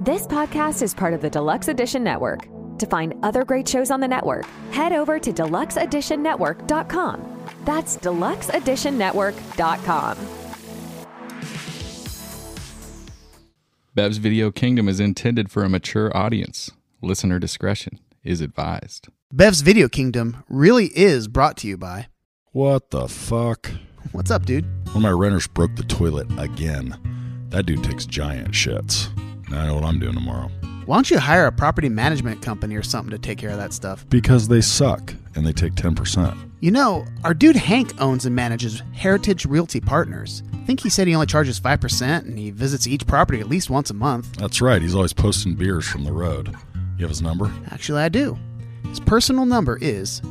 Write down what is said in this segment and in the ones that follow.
This podcast is part of the Deluxe Edition Network. To find other great shows on the network, head over to deluxeeditionnetwork.com. That's deluxeeditionnetwork.com. Bev's Video Kingdom is intended for a mature audience. Listener discretion is advised. Bev's Video Kingdom really is brought to you by... What the fuck? What's up, dude? One of my renters broke the toilet again. That dude takes giant shits. Now I know what I'm doing tomorrow. Why don't you hire a property management company or something to take care of that stuff? Because they suck, and they take 10%. You know, our dude Hank owns and manages Heritage Realty Partners. I think he said he only charges 5%, and he visits each property at least once a month. That's right. He's always posting beers from the road. You have his number? Actually, I do. His personal number is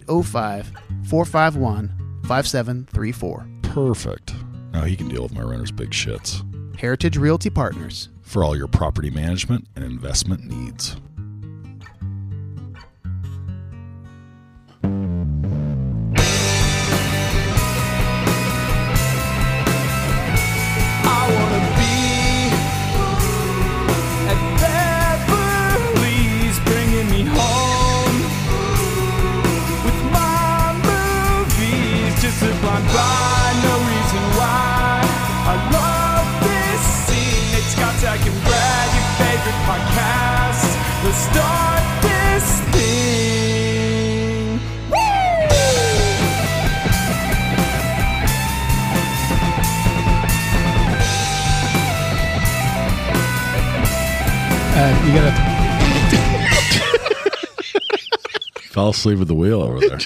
805-451-5734. Perfect. Now he can deal with my renter's big shits. Heritage Realty Partners. For all your property management and investment needs. Let's start this thing. You gotta... Fell asleep at the wheel over there.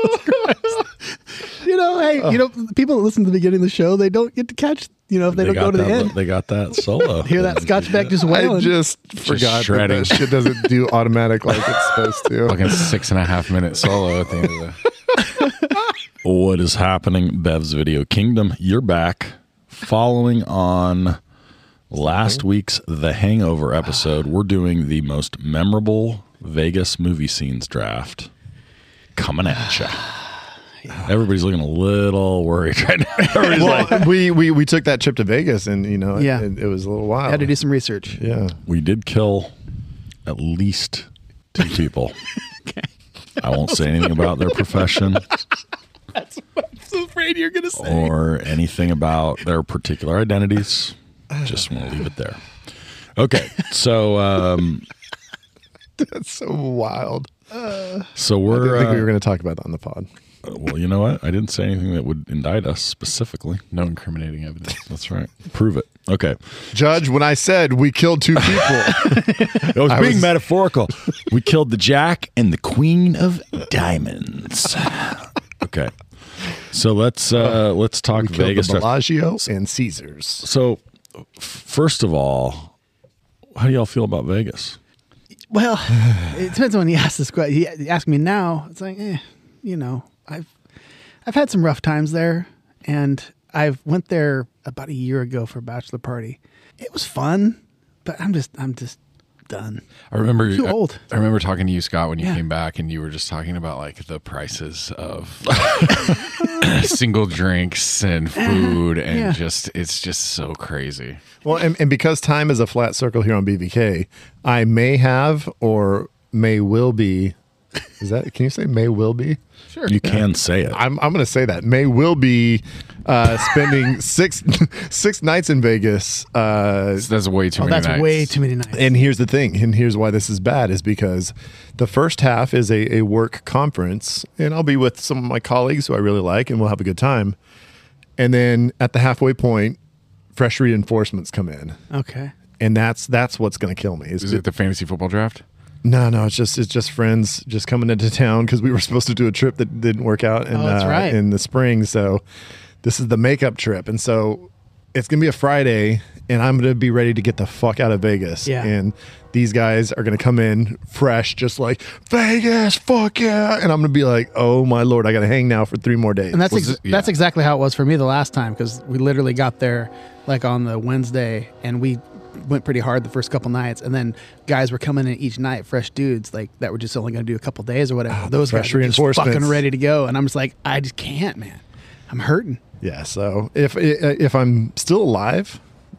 You know, hey, people that listen to the beginning of the show, they don't get to catch, if they don't go to the end. They got that solo. Hear that Scotchback just wailing. I just forgot that shit doesn't do automatic like it's supposed to. Fucking 6.5 minute solo at the end of the... What is happening, Bev's Video Kingdom? You're back. Following on last week's The Hangover episode, we're doing the most memorable Vegas movie scenes draft. Coming at you. Everybody's looking a little worried right now. Well, we took that trip to Vegas, and it was a little wild. Had to do some research. Yeah, we did kill at least 2 people. Okay. I won't say anything about their profession. That's what I'm so afraid you're gonna say. Or anything about their particular identities. Just want to leave it there. Okay, so that's so wild. So I didn't think we were going to talk about that on the pod. Well, you know what? I didn't say anything that would indict us specifically. No incriminating evidence. That's right. Prove it. Okay. Judge, when I said we killed 2 people. It was being metaphorical. We killed the Jack and the Queen of Diamonds. Okay. So let's talk We Vegas killed the stuff. Bellagio and Caesars. So first of all, how do y'all feel about Vegas? Well, it depends on when you ask this question. You ask me now, it's like, I've had some rough times there, and I went there about a year ago for a bachelor party. It was fun, but I'm just done. I remember Too old. I remember talking to you, Scott, when you came back, and you were just talking about like the prices of single drinks and food, and it's just so crazy. Well, and because time is a flat circle here on BVK, I may have or may will be. Can you say may will be? Sure. You can say it. I'm going to say that. May will be spending six nights in Vegas. That's way too many nights. That's way too many nights. And here's the thing, and here's why this is bad, is because the first half is a work conference, and I'll be with some of my colleagues who I really like, and we'll have a good time. And then at the halfway point, fresh reinforcements come in. Okay. And that's what's going to kill me. Is it the fantasy football draft? No, it's just friends just coming into town because we were supposed to do a trip that didn't work out in the spring. So this is the makeup trip. And so it's going to be a Friday, and I'm going to be ready to get the fuck out of Vegas. Yeah. And these guys are going to come in fresh, just like, Vegas, fuck yeah. And I'm going to be like, oh my Lord, I got to hang now for 3 more days. And that's exactly how it was for me the last time, because we literally got there like on the Wednesday, and we went pretty hard the first couple nights, and then guys were coming in each night, fresh dudes like that were just only going to do a couple days or whatever. Those guys were just fucking ready to go, and I'm just like, I just can't, man. I'm hurting. Yeah, so if I'm still alive,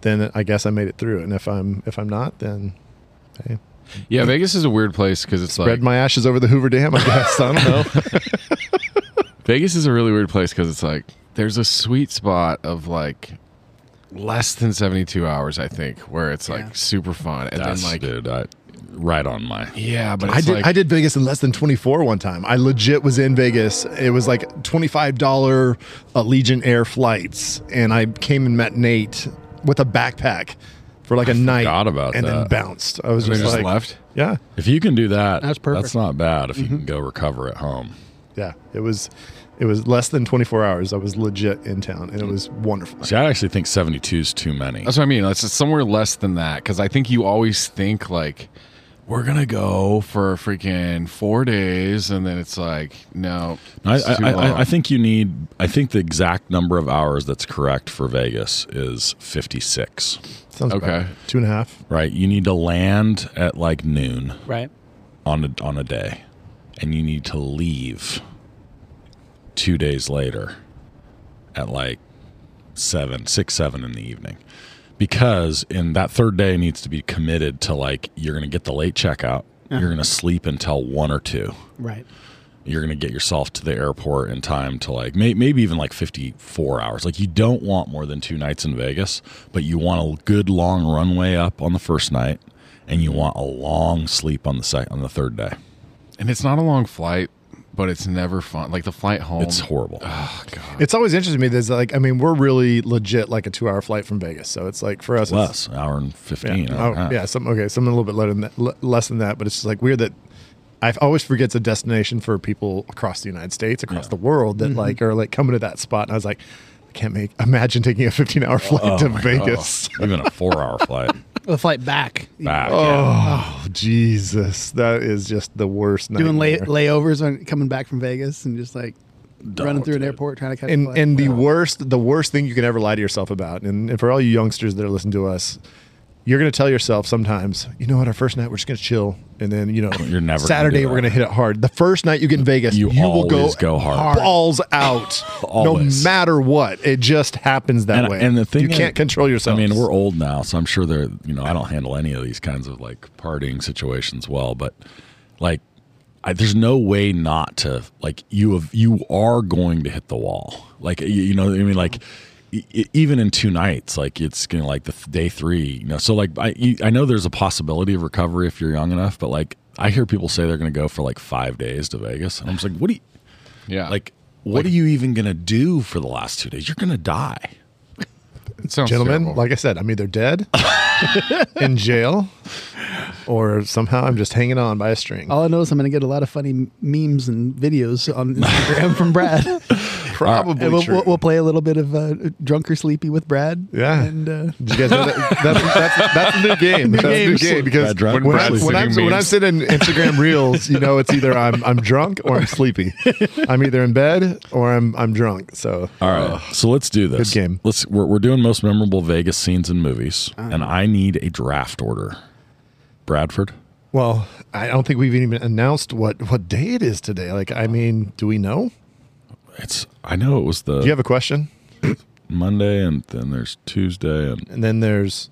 then I guess I made it through. And if I'm not, then hey. Yeah, Vegas is a weird place because it's Spread my ashes over the Hoover Dam, I guess. I don't know. Vegas is a really weird place because it's like there's a sweet spot of like less than 72 hours, I think, where it's like super fun. And That's, then like, dude, right on my. Yeah, but it's I did Vegas in less than 24 one time. I legit was in Vegas. It was like $25 Allegiant Air flights, and I came and met Nate with a backpack for like a night. Forgot about and that. then bounced. I was they just just like, left. yeah, If you can do that, That's perfect. that's not bad. If you can go recover at home. yeah. It was less than 24 hours. I was legit in town, and it was wonderful. See, I actually think 72 is too many. That's what I mean. It's just somewhere less than that because I think you always think like we're gonna go for freaking 4 days, and then it's like no. It's too long. I think you need. I think the exact number of hours that's correct for Vegas is 56. Sounds Okay. about 2.5. Right, you need to land at like noon Right. on a day, and you need to leave 2 days later at like 7 in the evening, because in that third day needs to be committed to like you're going to get the late checkout, you're going to sleep until 1 or 2. Right. You're going to get yourself to the airport in time to like maybe even like 54 hours. Like you don't want more than 2 nights in Vegas, but you want a good long runway up on the first night, and you want a long sleep on the third day. And it's not a long flight, but it's never fun. Like the flight home, It's horrible. Oh god. It's always interesting to me. There's like, I mean, we're really legit like a 2-hour flight from Vegas. So it's like for us, Less, an hour and 15. Yeah, hour and a half. yeah, something a little bit less than that. But it's just like weird that I always forget it's a destination for people across the United States, across the world that like are like coming to that spot. And I was like, I can't imagine taking a 15-hour flight to my Vegas. God. Even a 4-hour flight The flight back. back. Oh Jesus, that is just the worst. Doing nightmare. layovers on coming back from Vegas and just like running through an dude. airport trying to catch a And flight. and the worst thing you can ever lie to yourself about, and for all you youngsters that are listening to us, you're going to tell yourself sometimes, you know what, our first night we're just going to chill, and then You're never gonna Saturday do we're that. going to hit it hard. The first night you get in Vegas, You will always go hard. balls out, no Always. matter what. It just happens that way. And the thing you is, can't control yourself. I mean, we're old now, so I'm sure they're, I don't handle any of these kinds of like partying situations well, but like, there's no way not to, like, you are going to hit the wall. Like, you know what I mean? Like, even in 2 nights, like it's going to like the day 3, so like I know there's a possibility of recovery if you're young enough, but like I hear people say they're going to go for like 5 days to Vegas, and I'm just like, what are you even going to do for the last 2 days? You're going to die. It sounds Gentlemen, terrible. like I said, I'm either dead, in jail, or somehow I'm just hanging on by a string. all I know is I'm going to get a lot of funny memes and videos on Instagram from Brad. Probably And true. we'll play a little bit of Drunk or Sleepy with Brad. Yeah. And Did you guys know that? That's a new game. That's a new game because Bad drunk, when, Brad's when sitting I'm memes. sitting in Instagram Reels, it's either I'm drunk or I'm sleepy. I'm either in bed or I'm drunk. So All right, so let's do this. Good game. We're doing most memorable Vegas scenes and movies, and I need a draft order. Bradford. well, I don't think we've even announced what day it is today. Like, I mean, do we know? I know it was the Do you have a question? Monday, and then there's Tuesday, and And then there's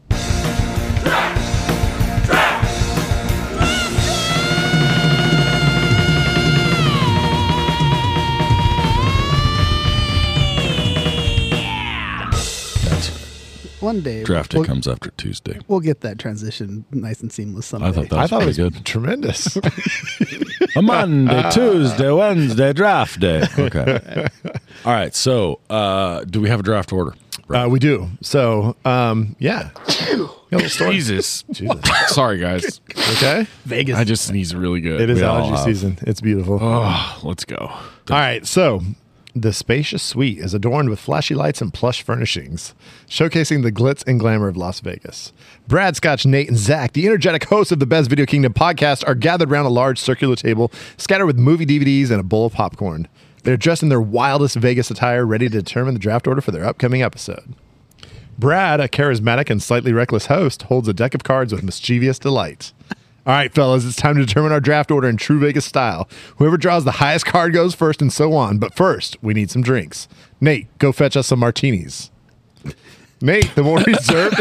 one day, draft day we'll, comes after Tuesday. we'll get that transition nice and seamless someday. I thought that I was thought it was pretty good. tremendous. A Monday, Tuesday, Wednesday, draft day. Okay. All right. So, do we have a draft order? We do. So, yeah. Jesus. Sorry, guys. Okay. Vegas. I just sneeze really good. It is We all allergy have. season. It's beautiful. Oh, let's go. All right, so the spacious suite is adorned with flashy lights and plush furnishings, showcasing the glitz and glamour of Las Vegas. Brad, Scotch, Nate, and Zach, the energetic hosts of the Best Video Kingdom podcast, are gathered around a large circular table, scattered with movie DVDs and a bowl of popcorn. They're dressed in their wildest Vegas attire, ready to determine the draft order for their upcoming episode. Brad, a charismatic and slightly reckless host, holds a deck of cards with mischievous delight. All right, fellas, it's time to determine our draft order in true Vegas style. Whoever draws the highest card goes first, and so on. But first, we need some drinks. Nate, go fetch us some martinis. Nate, the more reserved.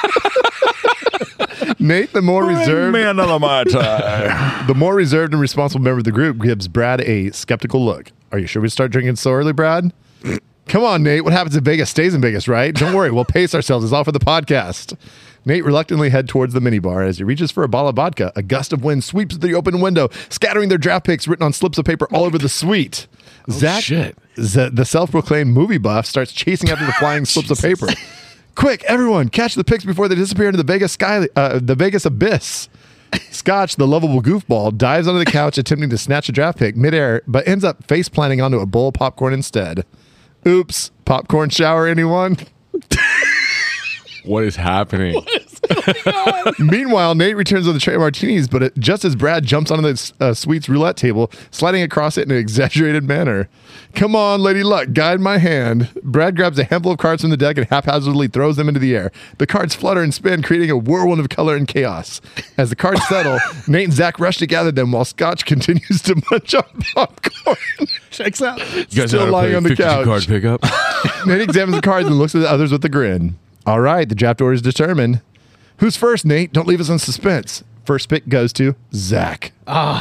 Nate, the more reserved man of my time. The more reserved and responsible member of the group gives Brad a skeptical look. Are you sure we start drinking so early, Brad? Come on, Nate. What happens in Vegas stays in Vegas, right? Don't worry. We'll pace ourselves. It's all for the podcast. Nate reluctantly heads towards the minibar. As he reaches for a bottle of vodka, a gust of wind sweeps through the open window, scattering their draft picks written on slips of paper all over the suite. Zach, the self-proclaimed movie buff, starts chasing after the flying slips of paper. Quick, everyone, catch the picks before they disappear into the Vegas the Vegas abyss. Scotch, the lovable goofball, dives onto the couch attempting to snatch a draft pick midair, but ends up face planting onto a bowl of popcorn instead. Oops. Popcorn shower, anyone? What is happening? Meanwhile, Nate returns with a tray of martinis, but just as Brad jumps onto the suite's roulette table, sliding across it in an exaggerated manner. Come on, Lady Luck, guide my hand. Brad grabs a handful of cards from the deck and haphazardly throws them into the air. The cards flutter and spin, creating a whirlwind of color and chaos. As the cards settle, Nate and Zach rush to gather them while Scotch continues to munch on popcorn. Checks out. You guys Still lying on the couch. Card pickup. Nate examines the cards and looks at the others with a grin. All right, the draft order is determined. Who's first, Nate? Don't leave us in suspense. First pick goes to Zach.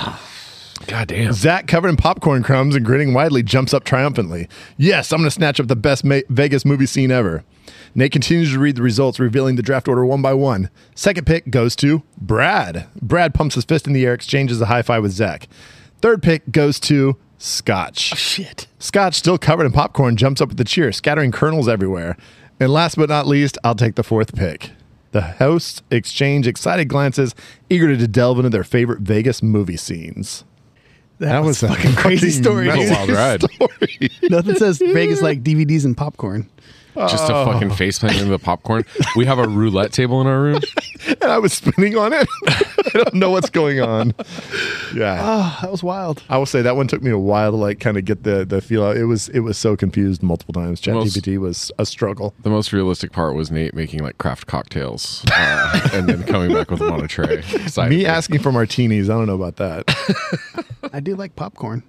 God damn. Zach, covered in popcorn crumbs and grinning widely, jumps up triumphantly. Yes, I'm going to snatch up the best Vegas movie scene ever. Nate continues to read the results, revealing the draft order one by one. Second pick goes to Brad. Brad pumps his fist in the air, exchanges a high five with Zach. Third pick goes to Scotch. Oh, shit. Scotch, still covered in popcorn, jumps up with a cheer, scattering kernels everywhere. And last but not least, I'll take the fourth pick. The hosts exchange excited glances, eager to delve into their favorite Vegas movie scenes. That was a fucking crazy story. That was a wild ride. Story. Nothing says Vegas like DVDs and popcorn. Just a fucking face plant into the popcorn. We have a roulette table in our room. And I was spinning on it. I don't know what's going on. Yeah. Oh, that was wild. I will say that one took me a while to like kind of get the feel out. It was so confused multiple times. ChatGPT was a struggle. The most realistic part was Nate making like craft cocktails and then coming back with them on a tray. Me asking for martinis. I don't know about that. I do like popcorn.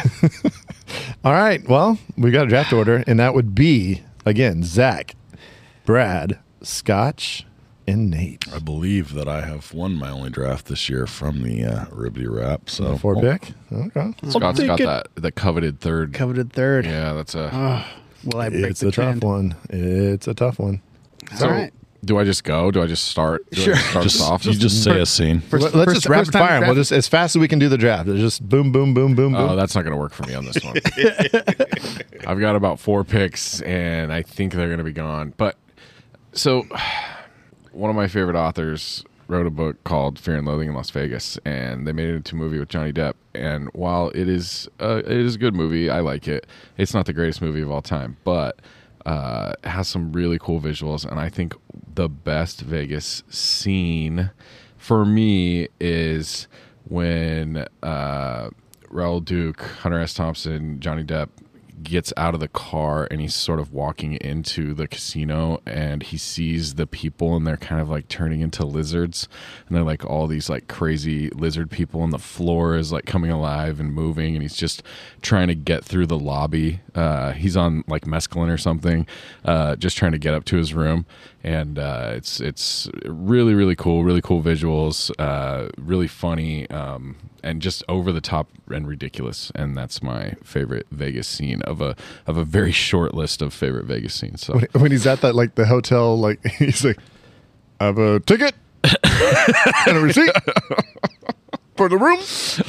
All right. Well, we got a draft order, and that would be, again, Zach, Brad, Scotch, and Nate. I believe that I have won my only draft this year from the Ribbity Wrap. So four pick. Okay. Scott's got the coveted third. Coveted third. Yeah, that's a. Will I break It's the a trend? tough one. It's a tough one. So, All right. do I just go? Do I just start? Do Sure. I just start us off? you just say a scene. Let's first- just rapid first time fire 'em. draft? We'll just as fast as we can do the draft. It's just boom, boom, boom, boom, boom. Oh, that's not going to work for me on this one. I've got about 4 picks, and I think they're going to be gone. But so, one of my favorite authors wrote a book called Fear and Loathing in Las Vegas, and they made it into a movie with Johnny Depp. And while it is a good movie, I like it. It's not the greatest movie of all time, but it has some really cool visuals. And I think the best Vegas scene for me is when Raoul Duke, Hunter S. Thompson, Johnny Depp gets out of the car and he's sort of walking into the casino and he sees the people and they're kind of like turning into lizards, and they're like all these like crazy lizard people, and the floor is like coming alive and moving, and he's just trying to get through the lobby. He's on like mescaline or something, just trying to get up to his room. And it's really, really cool visuals, really funny, and just over the top and ridiculous. And that's my favorite Vegas scene of a very short list of favorite Vegas scenes. So When he's at that like the hotel, like he's like, I have a ticket and a receipt for the room.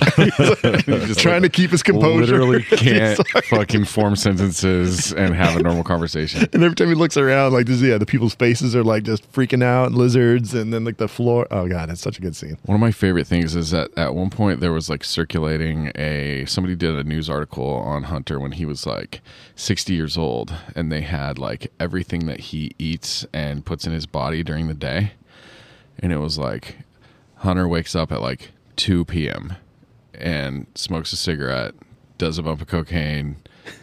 He's just trying to keep his composure. Literally can't fucking form sentences and have a normal conversation. And every time he looks around, like the people's faces are like just freaking out, lizards, and then like the floor. Oh god, it's such a good scene. One of my favorite things is that at one point there was like circulating somebody did a news article on Hunter when he was like 60 years old, and they had like everything that he eats and puts in his body during the day, and it was like Hunter wakes up at like 2 p.m. and smokes a cigarette, does a bump of cocaine,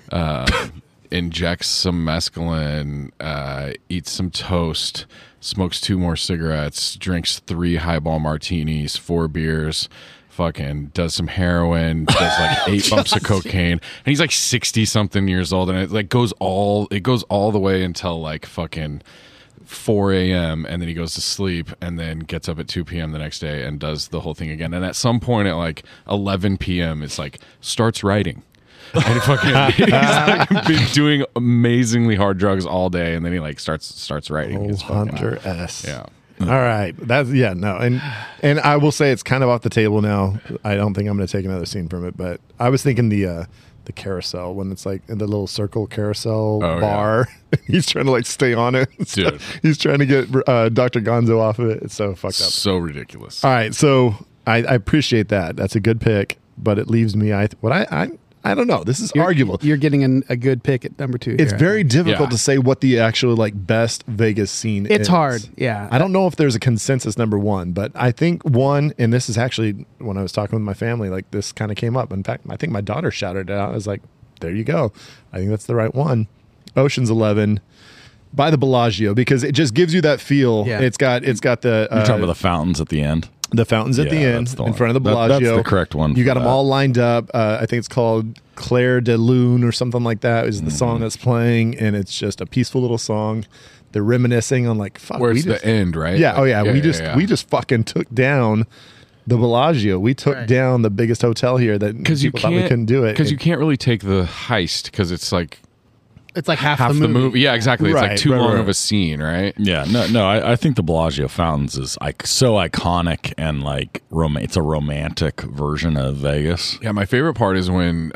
injects some mescaline, eats some toast, smokes 2 more cigarettes, drinks 3 highball martinis, 4 beers, fucking does some heroin, does like 8 bumps of cocaine, and he's like 60 something years old, and it like goes all the way until like fucking 4 a.m. and then he goes to sleep and then gets up at 2 p.m. the next day and does the whole thing again. And at some point at like 11 p.m. it's like starts writing. And he's like been doing amazingly hard drugs all day, and then he like starts writing. Oh, Hunter S. Yeah. All right. That's and I will say it's kind of off the table now. I don't think I'm going to take another scene from it, but I was thinking the carousel when it's like in the little circle carousel bar. Yeah. He's trying to like stay on it. Dude. He's trying to get Dr. Gonzo off of it. It's so fucked up. So ridiculous. All right. So I appreciate that. That's a good pick, but it leaves me I don't know. This is arguable. You're getting a good pick at number 2. It's very difficult to say what the actual like best Vegas scene is. It's hard. Yeah. I don't know if there's a consensus number 1, but I think one, and this is actually when I was talking with my family, like this kind of came up. In fact, I think my daughter shouted it out. I was like, there you go. I think that's the right one. Ocean's 11 by the Bellagio, because it just gives you that feel. Yeah. It's got the You're talking about the fountains at the end. The fountains at the end in front of the Bellagio. That's the correct one. You got them all lined up. I think it's called Claire de Lune or something like that is the song that's playing, and it's just a peaceful little song. They're reminiscing on like fuck. Where it's the end, right? Yeah. We just fucking took down the Bellagio. We took down the biggest hotel here that people thought we couldn't do it. Because you can't really take the heist because it's like. It's like half the movie. Yeah, exactly. It's like too long of a scene, right? Yeah, no. I think the Bellagio Fountains is like so iconic and like it's a romantic version of Vegas. Yeah, my favorite part is when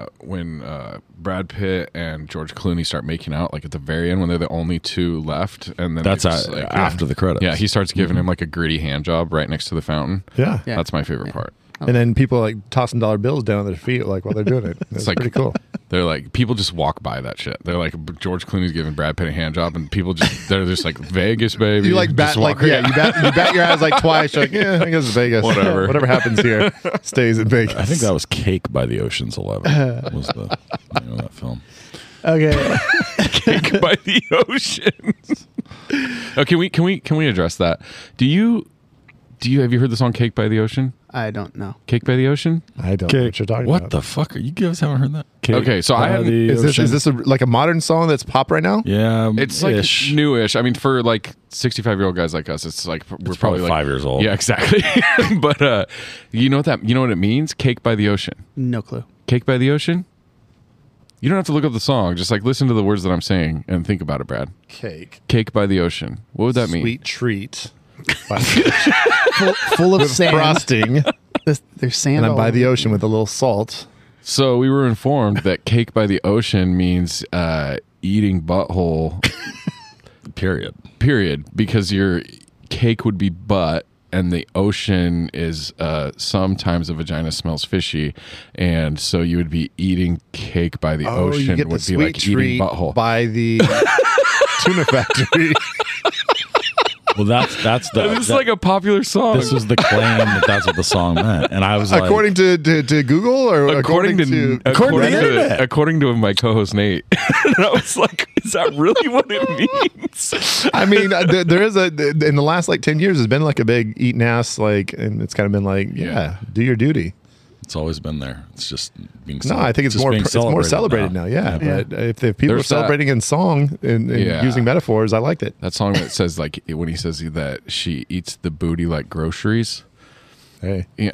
Brad Pitt and George Clooney start making out, like at the very end when they're the only two left, and then that's after the credits. Yeah, he starts giving him like a gritty hand job right next to the fountain. Yeah, that's my favorite part. And then people like tossing dollar bills down their feet like while they're doing it. It's like pretty cool. They're like, people just walk by that shit. They're like, George Clooney's giving Brad Pitt a hand job, and people they're just like, Vegas, baby. You like bat you bat your eyes like twice. You're like, yeah, I guess it's Vegas. Whatever happens here stays in Vegas. I think that was Cake by the Ocean's 11. Was the name of that film? Okay, Cake by the Ocean. Oh, can we address that? Have you heard the song Cake by the Ocean? I don't know. Cake by the Ocean? I don't know what you're talking about. What the fuck? You guys haven't heard that? Cake okay, so I haven't. Is this like a modern song that's pop right now? Yeah, it's like newish. I mean, for like 65-year-old guys like us, it's like we're probably like 5 years old. Yeah, exactly. But you know what it means? Cake by the Ocean. No clue. Cake by the Ocean? You don't have to look up the song. Just like listen to the words that I'm saying and think about it, Brad. Cake by the Ocean. What would that mean? Sweet treat. full of sand. Frosting. There's sand. And I'm by the ocean with a little salt. So we were informed that Cake by the Ocean means eating butthole. Period. Because your cake would be butt, and the ocean is sometimes the vagina smells fishy, and so you would be eating cake by the ocean. You get would the be sweet like treat eating butthole by the tuna factory. Well, that's This is like a popular song. This was the claim that's what the song meant, and I was like, according to Google or according to my co-host Nate. And I was like, is that really what it means? I mean, there is in the last like 10 years, there's been like a big eating ass and it's kind of been like, yeah, do your duty. It's always been there. It's just being I think it's more celebrated now. Yeah. But if people are celebrating in song and using metaphors, I liked it. That song that says like when he says that she eats the booty like groceries. Hey. Yeah.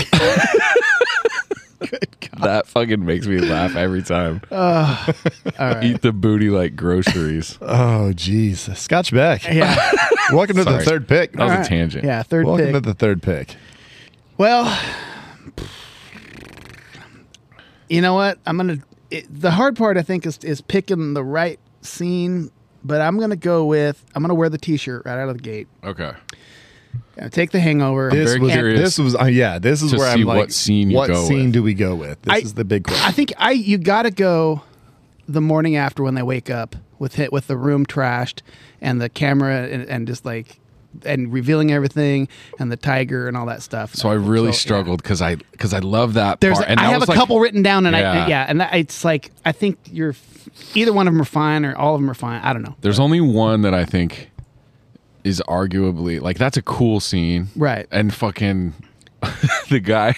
Good God. That fucking makes me laugh every time. All right. Eat the booty like groceries. Oh, jeez. Scotch Beck. Yeah. Welcome to the third pick. That was a tangent. Yeah, third pick. Welcome to the third pick. Well, you know what? The hard part, I think, is picking the right scene, but I'm going to wear the t-shirt right out of the gate. Okay. Take The Hangover. This is where I'm like, what scene do we go with? This is the big question. I think you got to go the morning after when they wake up with the room trashed and the camera and just like and revealing everything and the tiger and all that stuff. So I really struggled because I love that part. And I have a couple written down and it's like I think either one of them are fine or all of them are fine. I don't know. There's only one that I think is arguably like that's a cool scene, right? And fucking the guy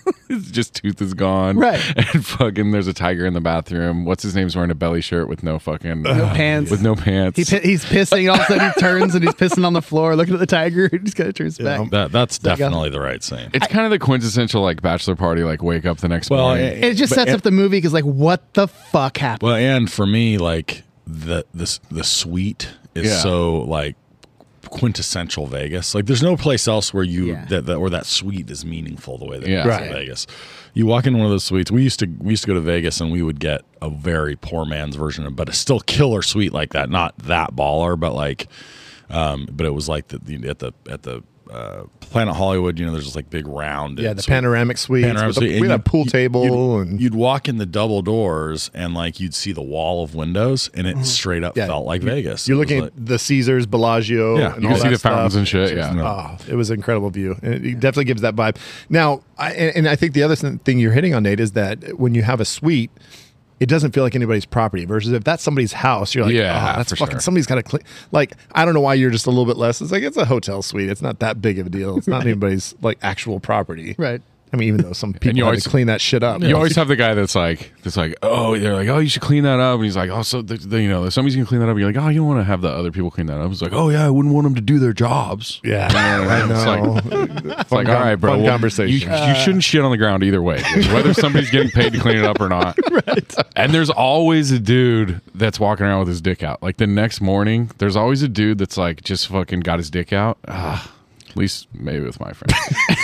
His just tooth is gone. Right. And fucking there's a tiger in the bathroom. What's his name's wearing a belly shirt with no fucking No pants. With no pants. He's pissing. All of a sudden he turns and he's pissing on the floor, looking at the tiger. He just kind of turns back. That's definitely the right scene. It's kind of the quintessential like bachelor party, like wake up the next morning. It just sets up the movie because like, what the fuck happened? Well, and for me, like the suite is so like quintessential Vegas. Like there's no place else where you where that suite is meaningful the way that it is in Vegas. You walk in one of those suites. We used to go to Vegas and we would get a very poor man's version of, but a still killer suite like that. Not that baller, but like, but it was like at the Planet Hollywood, you know, there's this like big round. The panoramic suite. We had a pool table. And you'd walk in the double doors and like you'd see the wall of windows and it straight up felt like Vegas. You're looking at the Caesars, Bellagio. And you all can see that the fountains stuff. and shit. It was an incredible view. And it definitely gives that vibe. Now, I think the other thing you're hitting on, Nate, is that when you have a suite, it doesn't feel like anybody's property versus if that's somebody's house, you're like, that's fucking sure. Somebody's got to clean. Like, I don't know why you're just a little bit less. It's like, it's a hotel suite. It's not that big of a deal. It's not anybody's like actual property. Right. I mean, even though some people have to clean that shit up. You always have the guy that's like, oh, they're like, oh, you should clean that up. And he's like, oh, so, you know, somebody's going to clean that up. And you're like, oh, you don't want to have the other people clean that up. It's like, oh, yeah, I wouldn't want them to do their jobs. Yeah. I know. It's like, all right, bro. Fun conversation. You shouldn't shit on the ground either way, whether somebody's getting paid to clean it up or not. Right. And there's always a dude that's walking around with his dick out. Like the next morning, there's always a dude that's like just fucking got his dick out. At least maybe with my friend.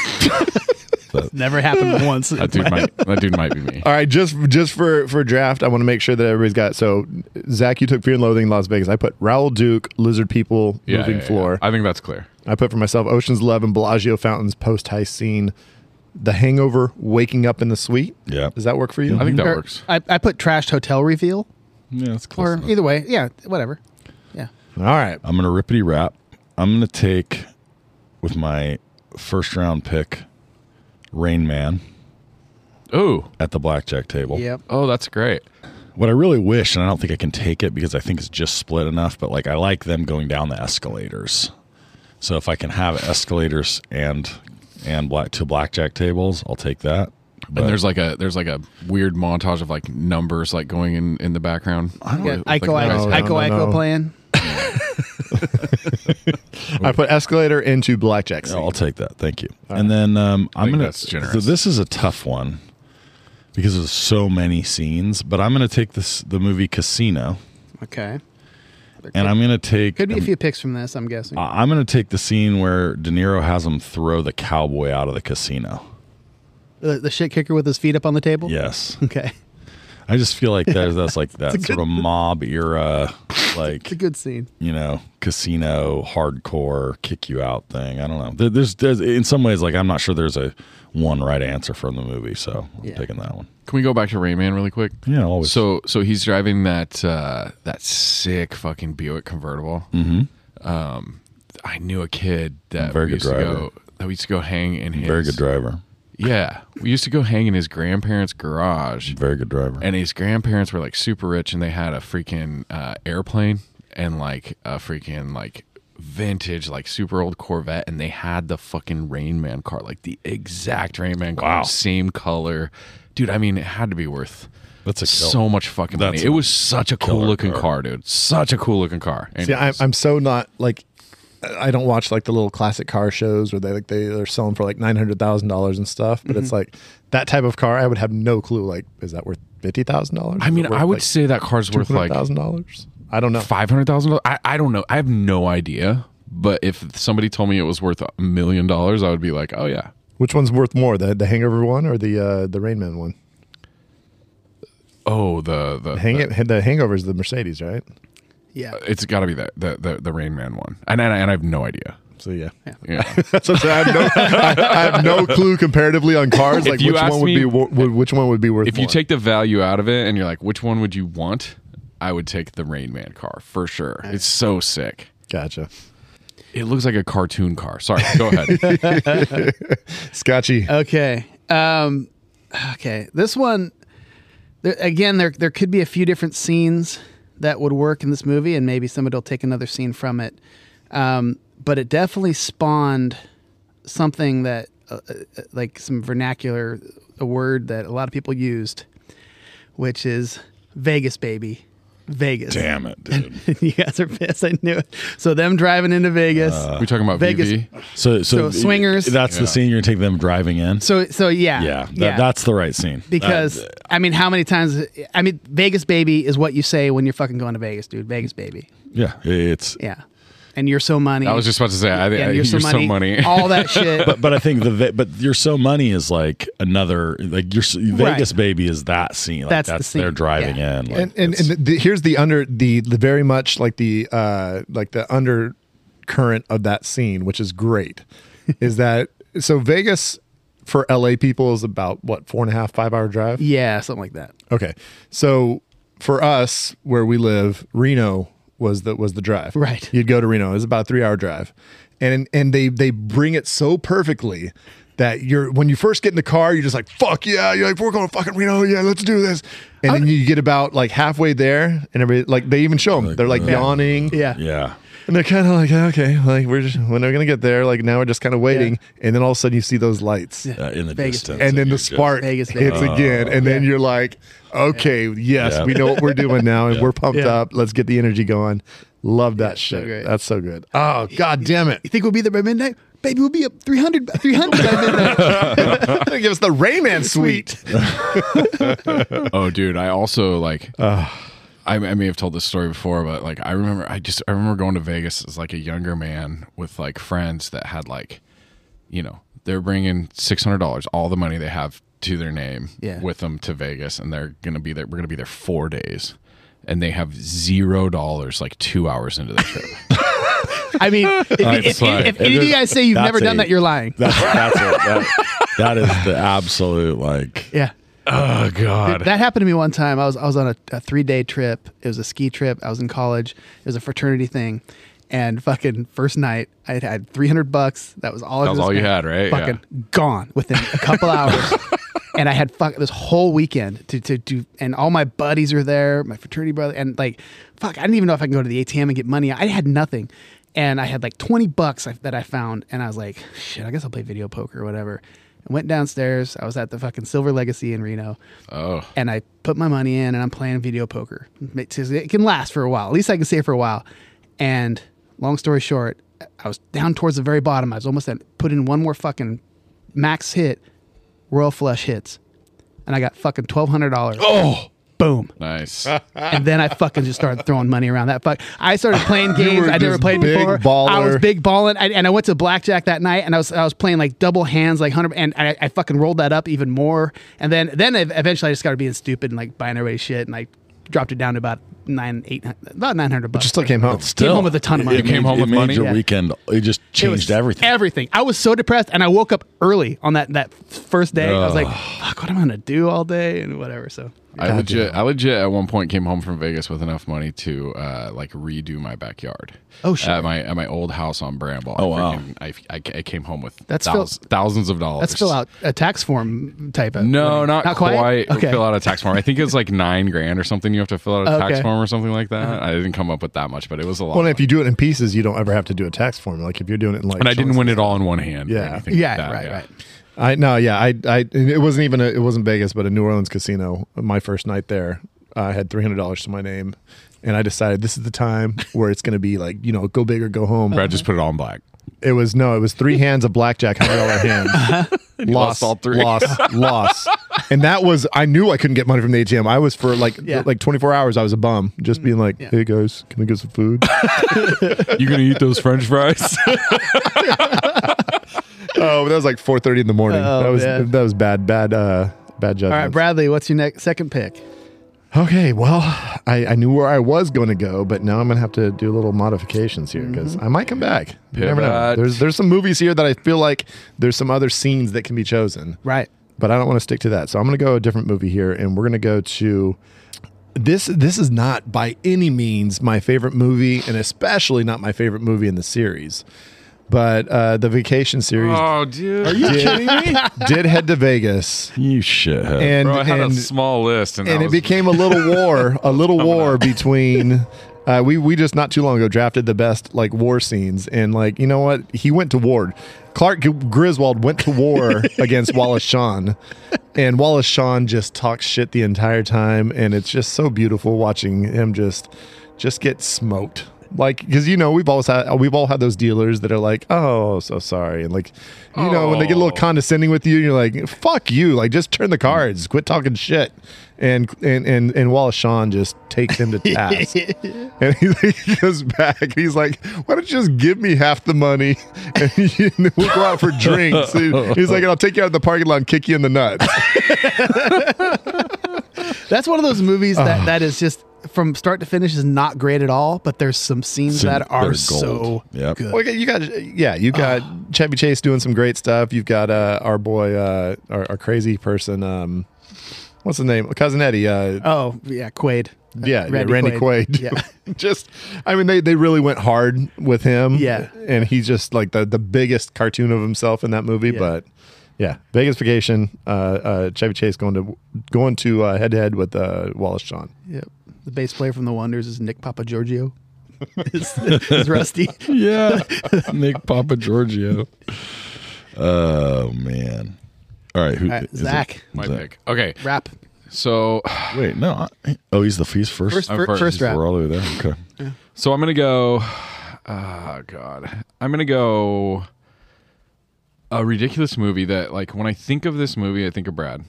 Never happened once. That dude might be me. All right, just for draft, I want to make sure that everybody's got. So, Zach, you took Fear and Loathing in Las Vegas. I put Raoul Duke, Lizard People, Moving Floor. I think that's clear. I put for myself Ocean's 11, Bellagio Fountains, post heist scene, The Hangover, waking up in the suite. Yeah, does that work for you? I think that works. I put Trashed Hotel Reveal. Yeah, that's close. Or enough. either way, whatever. Yeah. All right, I'm gonna rippity rap. I'm gonna take with my first round pick. Rain Man. Oh, at the blackjack table. Yep. Oh, that's great. What I really wish, and I don't think I can take it because I think it's just split enough, but like I like them going down the escalators. So if I can have escalators and blackjack tables, I'll take that. But and there's like a weird montage of like numbers like going in the background. Ico playing. I put escalator into blackjack scene. I'll take that. Thank you. And then I'm gonna. That's generous. So this is a tough one because there's so many scenes, but I'm gonna take the movie Casino. Okay. And I'm gonna take. Could be a few picks from this. I'm guessing. I'm gonna take the scene where De Niro has him throw the cowboy out of the casino. The shit kicker with his feet up on the table. Yes. Okay. I just feel like that's like that sort of mob era, like it's a good scene. You know, casino hardcore kick you out thing. I don't know. There's in some ways like I'm not sure there's a one right answer from the movie, so I'm taking that one. Can we go back to Rain Man really quick? Yeah, always. So he's driving that sick fucking Buick convertible. Mm-hmm. I knew a kid that we used to go hang in his. Very good driver. Yeah, we used to go hang in his grandparents' garage. Very good driver. And his grandparents were like super rich, and they had a freaking airplane and like a freaking like vintage like super old Corvette, and they had the fucking Rain Man car, like the exact Rain Man car, same color, dude. I mean, it had to be worth so much fucking money. It was such a cool looking car, dude. Such a cool looking car. Anyways. See, I'm so not like. I don't watch like the little classic car shows where they're selling for like $900,000 and stuff, but it's like that type of car. I would have no clue. Like, is that worth $50,000? I mean, I would say that car's worth like $1,000. I don't know. $500,000. I don't know. I have no idea. But if somebody told me it was worth $1 million, I would be like, oh yeah. Which one's worth more, the Hangover one or the Rain Man one? Oh, the Hangover is the Mercedes, right? Yeah, it's got to be the Rain Man one, and I have no idea. So yeah. That's what I'm saying. I have no clue comparatively on cars. Like which one would be worth. If you take the value out of it, and you're like, which one would you want? I would take the Rain Man car for sure. It's so sick. Gotcha. It looks like a cartoon car. Sorry, go ahead. Scotchy. Okay. Okay. This one, there could be a few different scenes that would work in this movie, and maybe somebody will take another scene from it. But it definitely spawned something that like some vernacular, a word that a lot of people used, which is Vegas, baby. Vegas. Damn it, dude. You guys are pissed. I knew it. So them driving into Vegas. We talking about Vegas. VV? So swingers. That's the scene you're taking them driving in. So yeah. Yeah, that's the right scene. Because I mean, how many times? I mean, Vegas baby is what you say when you're fucking going to Vegas, dude. Vegas baby. Yeah, it's Yeah. And you're so money. I was just about to say, you're so money. All that shit. but I think but you're so money is like another like your Vegas baby is that scene. Like That's the scene. they're driving in. Like, and here's the very much like the undercurrent of that scene, which is great, is that so Vegas for LA people is about what 4.5, 5 hour drive. Yeah, something like that. Okay, so for us where we live, Reno was the drive. Right. You'd go to Reno. It was about a 3 hour drive, and they bring it so perfectly that when you first get in the car, you're just like, fuck yeah, you're like, we're going to fucking Reno, yeah, let's do this. And then you get about like halfway there, and everybody like they even show them. They're like yawning, Yeah. and they're kind of like, okay, like when they're gonna get there, like now we're just kind of waiting, and then all of a sudden you see those lights, in the Vegas. distance, and then the spark Vegas, hits again, and then you're like, okay, yes, we know what we're doing now, and we're pumped up. Let's get the energy going. Love that shit. great. That's so good. Oh, god damn it! You think we'll be there by midnight? Baby, we'll be up 300 by midnight. Give us the Rayman suite. Oh, dude, I also like. I may have told this story before, but like I remember going to Vegas as like a younger man with like friends that had like, they're bringing $600, all the money they have to their name, with them to Vegas, and they're gonna be there. We're gonna be there 4 days, and they have $0 like 2 hours into the trip. I mean, if any of you guys say you've never done that, you're lying. That's it. That is the absolute like. Yeah. Oh God. That happened to me one time. I was on a 3-day trip. It was a ski trip. I was in college. It was a fraternity thing. And fucking first night, I had $300. That was all. That was all you had, right? Fucking gone within a couple hours. And I had this whole weekend to do, and all my buddies are there, my fraternity brother, and like, fuck, I didn't even know if I can go to the ATM and get money. I had nothing, and I had like $20 that I found, and I was like, shit, I guess I'll play video poker or whatever. I went downstairs. I was at the fucking Silver Legacy in Reno. Oh. And I put my money in, and I'm playing video poker. It can last for a while. At least I can stay for a while. And long story short, I was down towards the very bottom. I was almost at put in one more fucking max hit. Royal Flush hits, and I got fucking $1,200. Oh, boom, nice. And then I fucking just started throwing money around that. I started playing games I never played before. Baller. I was big balling, and I went to blackjack that night, and I was playing like double hands, like 100, and I fucking rolled that up even more. And then eventually I just started being stupid and like buying everybody's shit, and I dropped it down to about $900. But you still came home. Came home with a ton of money. You came home with money. Your weekend, it just changed everything. Everything. I was so depressed, and I woke up early on that first day. I was like, "Fuck, what am I gonna do all day?" and whatever. So I legit at one point came home from Vegas with enough money to like redo my backyard. Oh shit! At my old house on Bramble. Oh wow! I came home with thousands of dollars. Let's fill out a tax form type of. No, not quite. Okay. Fill out a tax form. I think it was like $9,000 or something. You have to fill out a tax form or something like that. I didn't come up with that much, but it was a lot. Well, if you do it in pieces, you don't ever have to do a tax form. Like if you're doing it in like. And I didn't win it all in one hand. Yeah. Right. It wasn't Vegas, but a New Orleans casino. My first night there, I had $300 to my name, and I decided this is the time where it's going to be like, go big or go home. Brad just put it all in black. It was 3 hands of blackjack, $100 hands. Lost all 3. Lost. And that was, I knew I couldn't get money from the ATM. I was for like 24 hours, I was a bum, just being like, hey guys, can I get some food? You gonna eat those French fries? Oh, that was like 4:30 in the morning. That was bad judgment. All right, Bradley, what's your second pick? Okay, well, I knew where I was going to go, but now I'm going to have to do a little modifications here because I might come back. You never know. There's some movies here that I feel like there's some other scenes that can be chosen. Right. But I don't want to stick to that. So I'm going to go a different movie here, and we're going to go to... This is not by any means my favorite movie, and especially not my favorite movie in the series. But the Vacation series. Oh, dude. Are you kidding me? Did head to Vegas. You shithead. And, Bro, I had a small list. And it became a little war between We just not too long ago drafted the best like war scenes, and like, you know what? He went to war. Clark Griswold went to war against Wallace Shawn, and Wallace Shawn just talks shit the entire time, and it's just so beautiful watching him just get smoked. Like, because we've all had those dealers that are like, oh, so sorry, and like, when they get a little condescending with you, you're like, fuck you, like just turn the cards, quit talking shit, and Wallace Shawn just takes him to task, and he goes back, and he's like, why don't you just give me half the money, and we'll go out for drinks. He's like, I'll take you out of the parking lot and kick you in the nuts. That's one of those movies that is just, from start to finish, is not great at all, but there's some scenes that are so good. Well, you got Chevy Chase doing some great stuff. You've got our boy, our crazy person, what's his name? Cousin Eddie. Quaid. Randy Quaid. Yeah. Just, I mean, they really went hard with him. Yeah. And he's just like the biggest cartoon of himself in that movie. Yeah. But yeah, Vegas Vacation, Chevy Chase going to head to head with Wallace Shawn. Yep. The bass player from The Wonders is Nick Papagiorgio. is Rusty. Yeah. Nick Papagiorgio. Oh, man. All right. Zach. My pick. Okay. Rap. So. Wait, no. He's first? First rap. We're all the way there. Okay. Yeah. So I'm going to go. Oh, God. I'm going to go a ridiculous movie that, like, when I think of this movie, I think of Brad.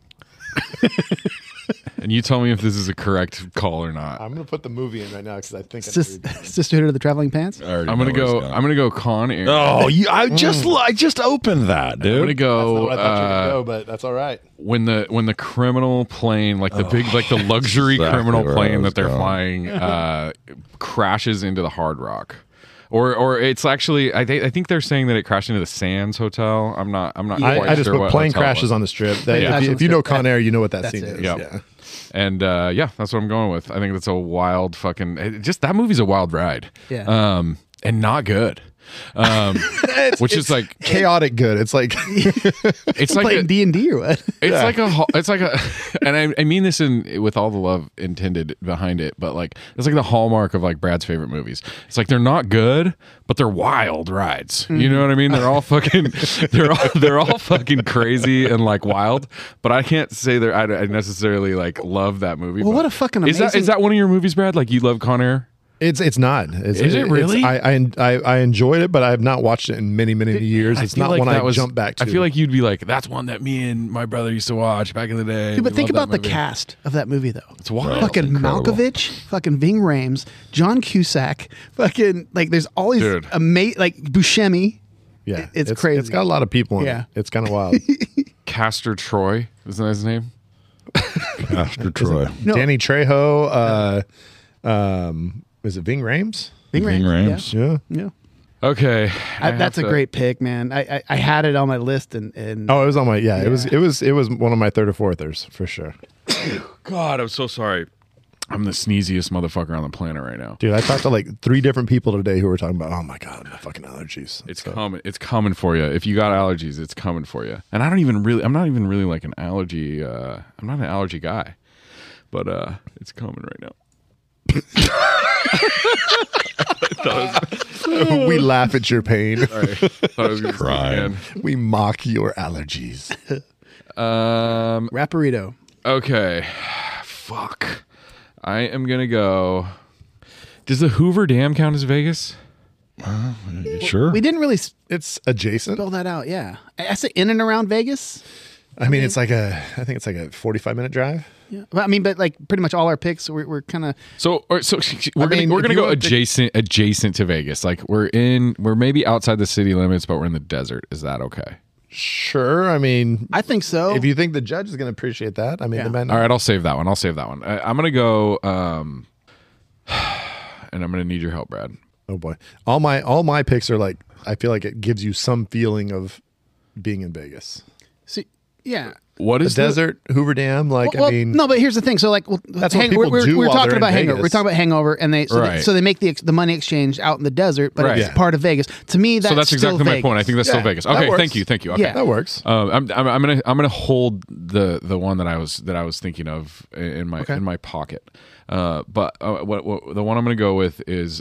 And you tell me if this is a correct call or not. I'm going to put the movie in right now because I think Sisterhood of the Traveling Pants. I'm going to go Con Air. Oh, I just opened that, dude. I'm going to go. That's not what I thought you were going to go, but that's all right. When the criminal plane, like the big, like the luxury criminal plane that they're flying, crashes into the Hard Rock. Or it's actually, I think they're saying that it crashed into the Sands Hotel. I'm not quite sure. I just put plane crashes on the Strip. If you know Con Air, you know what that scene is. Yep. Yeah. And that's what I'm going with. I think that's a wild fucking. Just that movie's a wild ride. Yeah. And not good. Which is like chaotic good. It's like it's like playing D&D or what? It's like a, and I mean this with all the love intended behind it, but like it's like the hallmark of like Brad's favorite movies. It's like they're not good, but they're wild rides. You know what I mean? They're all fucking they're all fucking crazy and like wild. But I can't say that I necessarily like love that movie. Well, what a fucking amazing... Is that one of your movies, Brad? Like you love Con Air? It's not. Is it really? I enjoyed it, but I have not watched it in many years. It's not one I jump back to. I feel like you'd be like, that's one that me and my brother used to watch back in the day. Dude, but think about the cast of that movie, though. It's wild. Fucking Malkovich, fucking Ving Rhames, John Cusack, fucking like there's all these like Buscemi. Yeah, it's crazy. It's got a lot of people in it. It's kind of wild. Castor Troy, isn't that his name? Castor Troy. No. Danny Trejo. Is it Ving Rhames? Ving Rhames. Yeah. Okay. That's a great pick, man. I had it on my list and it was on my It was one of my third or fourthers for sure. God, I'm so sorry. I'm the sneeziest motherfucker on the planet right now. Dude, I talked to like 3 different people today who were talking about, oh my God, my fucking allergies. It's coming for you. If you got allergies, it's coming for you. And I'm not even really like an allergy I'm not an allergy guy. But it's coming right now. We laugh at your pain. Sorry. Thought I was gonna cry. We mock your allergies. Raparito. Okay. Fuck. I am gonna go. Does the Hoover Dam count as Vegas? Sure. We didn't really. It's adjacent. Spell that out. Yeah. I say in and around Vegas. I mean, it's like I think it's like a 45-minute drive. Yeah. Well, I mean, but like pretty much all our picks, we're kind of. So we're gonna go adjacent to Vegas. Like we're maybe outside the city limits, but we're in the desert. Is that okay? Sure. I mean, I think so. If you think the judge is going to appreciate that, I mean, yeah. All right, I'll save that one. I'm going to go, and I'm going to need your help, Brad. Oh boy, all my picks are like, I feel like it gives you some feeling of being in Vegas. See, yeah. What is the desert, Hoover Dam? Like, well, I mean, no, but here's the thing. So, like, that's what people do. We're talking about Hangover. We're talking about Hangover, and they make the money exchange out in the desert, but it's part of Vegas. To me, that's exactly my point. I think that's still Vegas. Okay, thank you. Okay, yeah. That works. I'm gonna hold the one that I was thinking of in my pocket. But what the one I'm going to go with is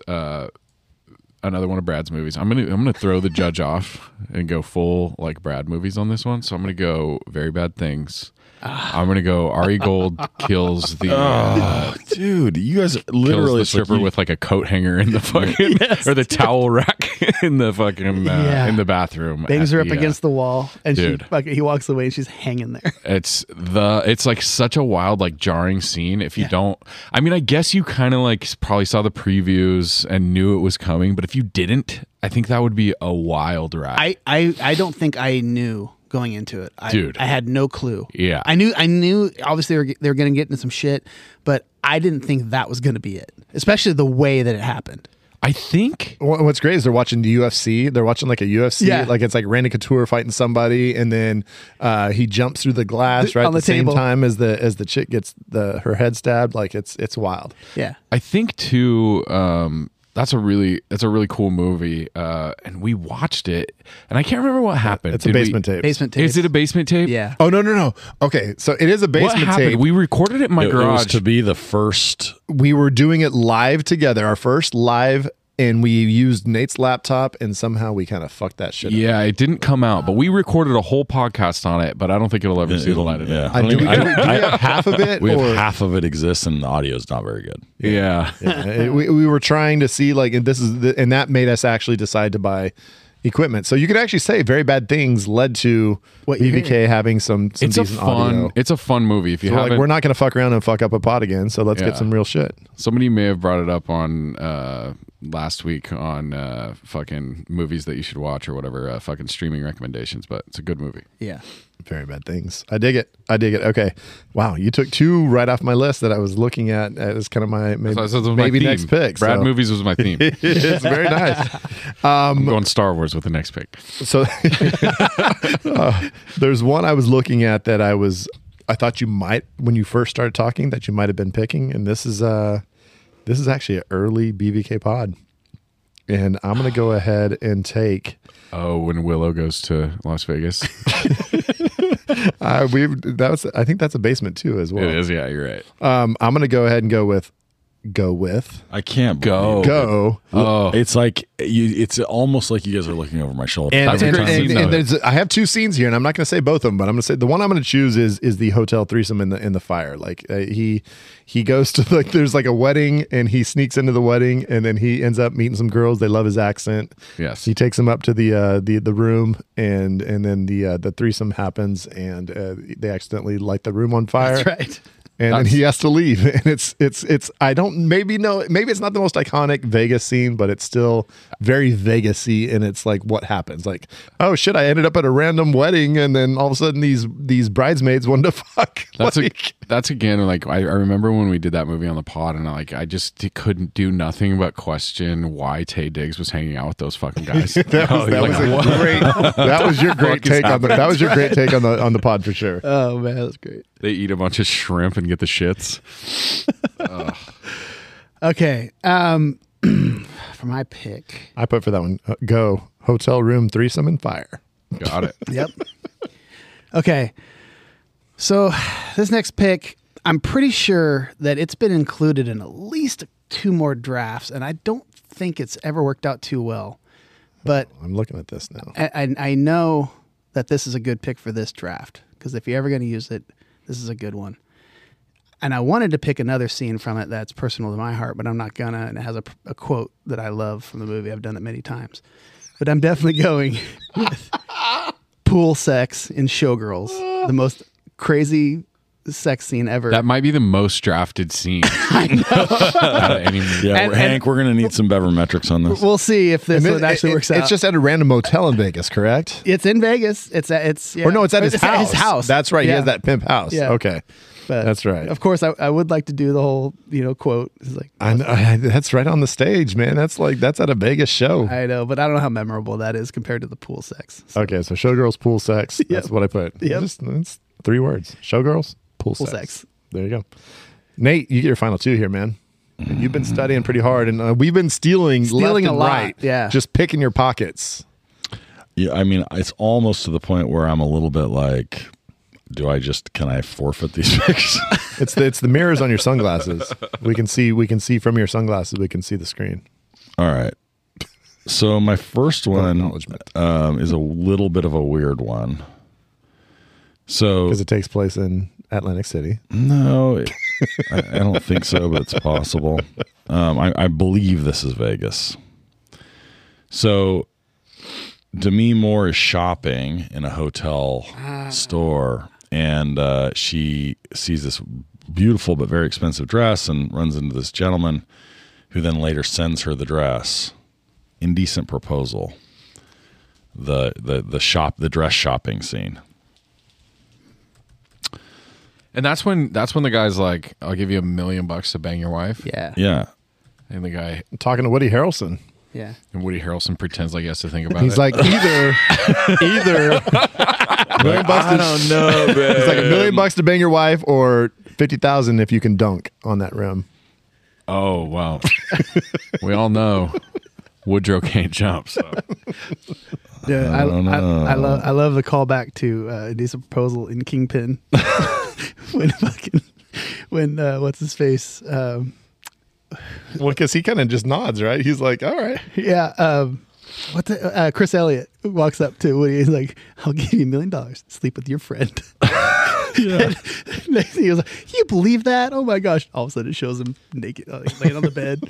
another one of Brad's movies. I'm gonna throw the judge off and go full like Brad movies on this one. So I'm gonna go Very Bad Things. I'm gonna go Ari Gold kills the dude, you guys kills literally the stripper with like a coat hanger in the fucking or the towel rack in the fucking in the bathroom. Bangs her up against the wall, and dude. he walks away, and she's hanging there. It's like such a wild, like jarring scene. If you don't, I mean, I guess you kind of like probably saw the previews and knew it was coming, but if you didn't, I think that would be a wild ride. I don't think I knew going into it. Dude. I had no clue. Yeah. I knew obviously they were going to get into some shit, but I didn't think that was going to be it, especially the way that it happened. I think what's great is they're watching the UFC. They're watching like a UFC, like it's like Randy Couture fighting somebody, and then he jumps through the glass right at the same time as the chick gets her head stabbed. Like it's wild. Yeah, I think too. That's a really cool movie, and we watched it, and I can't remember what happened. It's a basement tape. Basement tape. Is it a basement tape? Yeah. Oh no. Okay, so it is a basement what happened? tape. We recorded it in my garage. It was to be the first. We were doing it live together, our first live, and we used Nate's laptop, and somehow we kind of fucked that shit up. Yeah, it didn't come out, but we recorded a whole podcast on it, but I don't think it'll ever see the light of day. Yeah. Do we have half of it? We have half of it exists, and the audio is not very good. Yeah. We were trying to see like, and that made us actually decide to buy equipment. So you could actually say Very Bad Things led to BBK having some decent audio. It's a fun movie. If you haven't, we're not going to fuck around and fuck up a pod again. So let's get some real shit. Somebody may have brought it up on last week on fucking movies that you should watch or whatever, fucking streaming recommendations, but it's a good movie. Yeah. Very Bad Things. I dig it. Okay. Wow. You took two right off my list that I was looking at as kind of my maybe next pick. Brad movies was my theme. It's very nice. I'm going Star Wars with the next pick. So there's one I was looking at that I thought you might, when you first started talking, that you might have been picking. And this is actually an early BVK pod. And I'm going to go ahead and take. Oh, when Willow goes to Las Vegas. I think that's a basement too as well. It is, yeah, you're right. I'm gonna go ahead and go with. I can't go. Oh, it's like it's almost like you guys are looking over my shoulder. And I have two scenes here, and I'm not going to say both of them, but I'm going to say the one I'm going to choose is the hotel threesome in the fire. Like he goes to like there's like a wedding, and he sneaks into the wedding, and then he ends up meeting some girls. They love his accent. Yes, he takes them up to the room, and then the threesome happens, and they accidentally light the room on fire. That's right. And then he has to leave, and it's maybe it's not the most iconic Vegas scene, but it's still very Vegas-y, and it's like what happens, like, oh shit, I ended up at a random wedding, and then all of a sudden these bridesmaids wanted to fuck. That's again like I remember when we did that movie on the pod, and I just couldn't do nothing but question why Taye Diggs was hanging out with those fucking guys. that was your great take on the pod for sure. Oh man, that's great. They eat a bunch of shrimp and get the shits. Okay. For my pick, I put for that one, go hotel room threesome and fire. Got it. Yep. Okay. So this next pick, I'm pretty sure that it's been included in at least 2 more drafts, and I don't think it's ever worked out too well. But I'm looking at this now. I know that this is a good pick for this draft, because if you're ever going to use it, this is a good one. And I wanted to pick another scene from it that's personal to my heart, but I'm not gonna. And it has a quote that I love from the movie. I've done it many times. But I'm definitely going with pool sex in Showgirls, the most crazy sex scene ever. That might be the most drafted scene. I know. Yeah, Hank, we're going to need some Bevermetrics on this. We'll see if this one actually works out. It's just at a random motel in Vegas, correct? It's in Vegas. It's yeah. Or no, it's at his house. At his house. That's right. Yeah. He has that pimp house. Yeah. Okay. But that's right. Of course, I would like to do the whole quote. It's like that's right on the stage, man. That's at a Vegas show. I know, but I don't know how memorable that is compared to the pool sex. So. Okay, so Showgirls, pool sex. That's what I put. Yep. It's 3 words. Showgirls, pool sex. There you go. Nate, you get your final 2 here, man. And you've been studying pretty hard, and we've been stealing left and a lot. right. Yeah, just picking your pockets. Yeah, I mean, it's almost to the point where I'm a little bit like, can I forfeit these picks? It's the mirrors on your sunglasses. We can see from your sunglasses. We can see the screen. All right. So my first one is a little bit of a weird one. So because it takes place in Atlantic City. No, I don't think so, but it's possible. I believe this is Vegas. So Demi Moore is shopping in a hotel store, and she sees this beautiful but very expensive dress and runs into this gentleman who then later sends her the dress. Indecent proposal. The dress shopping scene. And that's when the guy's like, "I'll give you $1 million to bang your wife." Yeah. Yeah. And the guy talking to Woody Harrelson. Yeah. And Woody Harrelson pretends like he has to think about He's it. like, either. I don't know, man. It's like $1 million to bang your wife, or 50,000 if you can dunk on that rim. Oh wow. We all know Woodrow can't jump. So. Yeah, I love the callback to Indecent Proposal in Kingpin. when what's his face? Well, because he kind of just nods, right? He's like, all right. Yeah. Chris Elliott walks up to Woody. He's like, "I'll give you $1 million. Sleep with your friend." Yeah. Next thing he was like, "Can you believe that? Oh my gosh!" All of a sudden, it shows him naked, laying on the bed.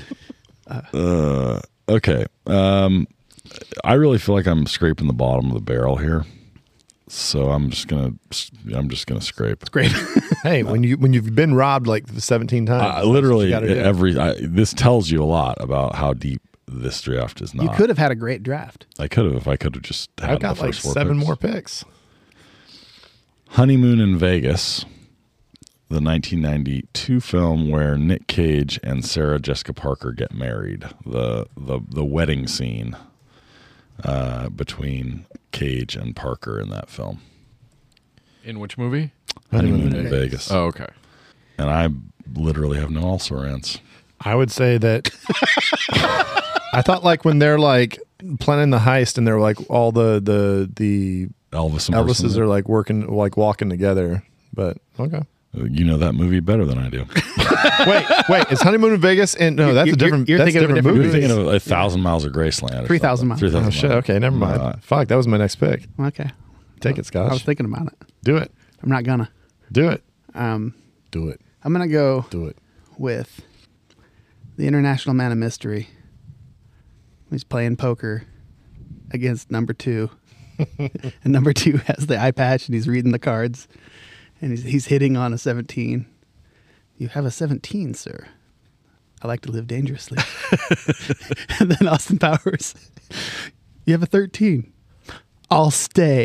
Okay. I really feel like I'm scraping the bottom of the barrel here, so I'm just gonna scrape. Great. Hey, when you've been robbed like 17 times, literally this tells you a lot about how deep this draft is not. You could have had a great draft. I could have if I could have just had I've got the like first 7 more picks. Honeymoon in Vegas, the 1992 film where Nick Cage and Sarah Jessica Parker get married. The wedding scene between Cage and Parker in that film. In which movie? Honeymoon in Vegas. Oh, okay. And I literally have no also rants. I would say that I thought like when they're like planning the heist and they're like all the Elvises are like walking together. But okay. You know that movie better than I do. wait, is Honeymoon in Vegas? And no, that's a different. You're thinking of a different movie. You're thinking of 1,000 Miles of Graceland. 3,000 miles. 3,000 Oh shit! Okay, never mind. Fuck, that was my next pick. Okay. Take it, Scott. I was thinking about it. Do it. I'm not gonna. Do it. Do it. I'm gonna go. Do it. With the International Man of Mystery. He's playing poker against number 2. And number 2 has the eye patch and he's reading the cards. And he's hitting on a 17. "You have a 17, sir. I like to live dangerously." And then Austin Powers. "You have a 13. I'll stay."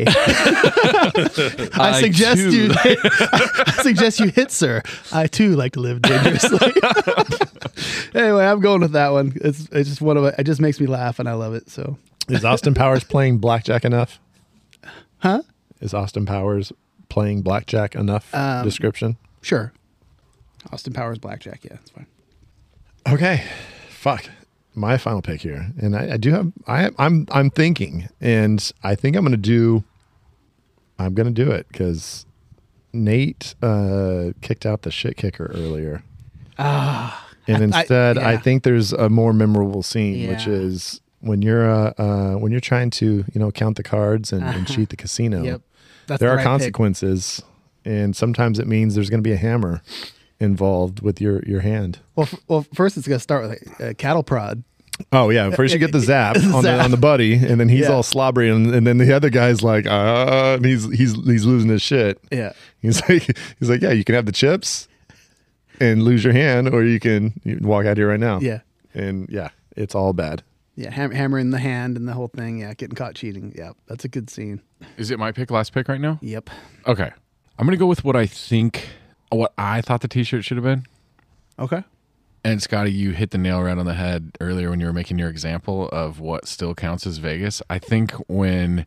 I suggest you hit, sir. "I too like to live dangerously." Anyway, I'm going with that one. It's just one of it. It just makes me laugh, and I love it. So, is Austin Powers playing blackjack enough? Huh? Is Austin Powers playing blackjack enough? Description. Sure. Austin Powers blackjack. Yeah, that's fine. Okay. Fuck. My final pick here, and I do have. I'm thinking, and I think I'm gonna do it because Nate kicked out the shit kicker earlier. And instead, I think there's a more memorable scene, which is when you're trying to count the cards and cheat the casino. Yep. There are consequences, and sometimes it means there's going to be a hammer involved with your hand. Well, first it's going to start with a cattle prod. Oh yeah, first you get the zap on the buddy, and then he's all slobbery, and then the other guy's like, and he's losing his shit. Yeah, he's like, yeah, you can have the chips and lose your hand, or you can walk out here right now. Yeah, and yeah, it's all bad. Yeah, hammering the hand and the whole thing. Yeah, getting caught cheating. Yeah, that's a good scene. Is it my last pick right now? Yep. Okay, I'm gonna go with what I thought the T-shirt should have been. Okay. And Scotty, you hit the nail right on the head earlier when you were making your example of what still counts as Vegas. I think when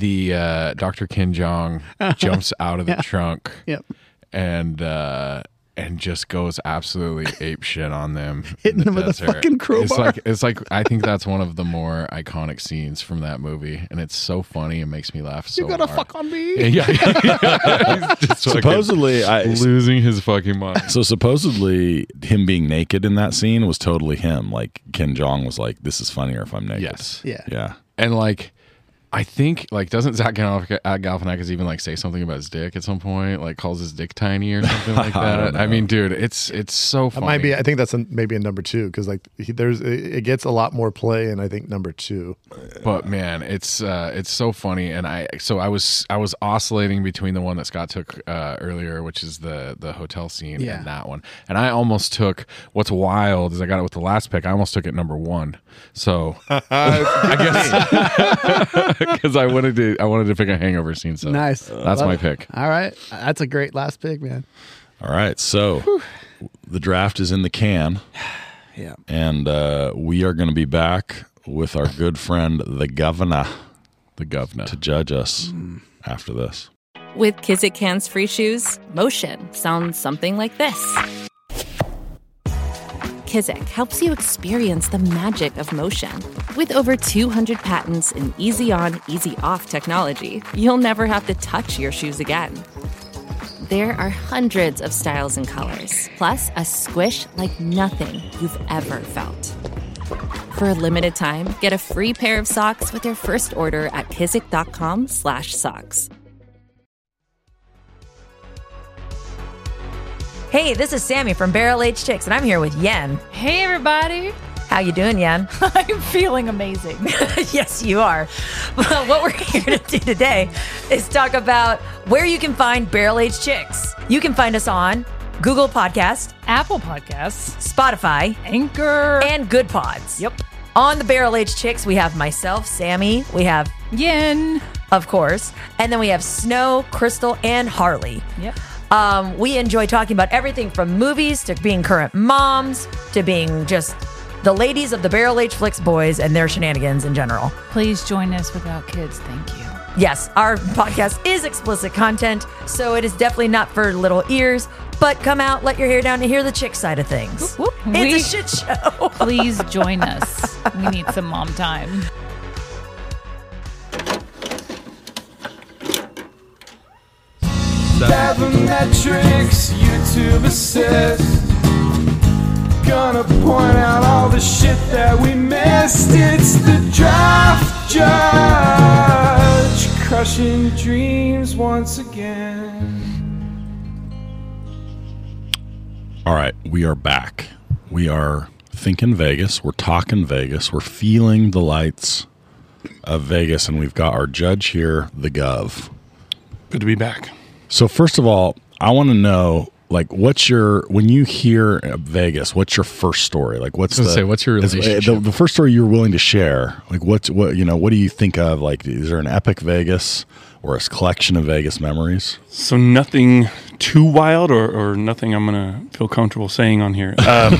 the Dr. Ken Jeong jumps out of the trunk, yep, and and just goes absolutely ape shit on them, hitting them with a fucking crowbar. It's like I think that's one of the more iconic scenes from that movie, and it's so funny. It makes me laugh so You gotta hard. fuck on me. Yeah. He's just Supposedly, losing his fucking mind. So supposedly, him being naked in that scene was totally him. Like Ken Jeong was like, "This is funnier if I'm naked." Yes. Yeah. And like, I think like doesn't Zach Galifianakis even like say something about his dick at some point? Like calls his dick tiny or something like that. I mean, dude, it's so funny. That might be. I think that's maybe in number 2 because like it gets a lot more play in I think number 2. But man, it's so funny, and I was oscillating between the one that Scott took earlier, which is the hotel scene, and that one, and I almost took. What's wild is I got it with the last pick. I almost took it number 1. So I guess. Because I wanted to pick a hangover scene, so nice. That's my pick. All right, that's a great last pick, man. All right, so the draft is in the can, Yeah, and we are going to be back with our good friend the governor to judge us after this. With Kizik Hands Free Shoes, motion sounds something like this. Kizik helps you experience the magic of motion. With over 200 patents and easy-on, easy-off technology, you'll never have to touch your shoes again. There are hundreds of styles and colors, plus a squish like nothing you've ever felt. For a limited time, get a free pair of socks with your first order at kizik.com/socks. Hey, this is Sammy from Barrel Aged Chicks, and I'm here with Yen. Hey, everybody. How you doing, Yen? I'm feeling amazing. Yes, you are. Well, what we're here to do today is talk about where you can find Barrel Aged Chicks. You can find us on Google Podcast, Apple Podcasts, Spotify, Anchor, and Good Pods. Yep. On the Barrel Aged Chicks, we have myself, Sammy. We have Yen, of course. And then we have Snow, Crystal, and Harley. Yep. We enjoy talking about everything from movies to being current moms to being just the ladies of the Barrel Aged Flicks boys and their shenanigans in general. Please join us without kids. Thank you. Yes, our podcast is explicit content, so it is definitely not for little ears, but come out, let your hair down, and hear the chick side of things. Whoop, whoop. It's a shit show. Please join us. We need some mom time. Sabermetrics, YouTube assist. Gonna point out all the shit that we missed. It's the draft judge, crushing dreams once again. All right, we are back. We are thinking Vegas. We're talking Vegas. We're feeling the lights of Vegas, and we've got our judge here, the Gov. Good to be back. So first of all, I want to know, like, when you hear Vegas, what's your first story? Like, what's your relationship? The first story you're willing to share? Like, what do you think of? Like, is there an epic Vegas or a collection of Vegas memories? So nothing too wild or nothing I'm going to feel comfortable saying on here.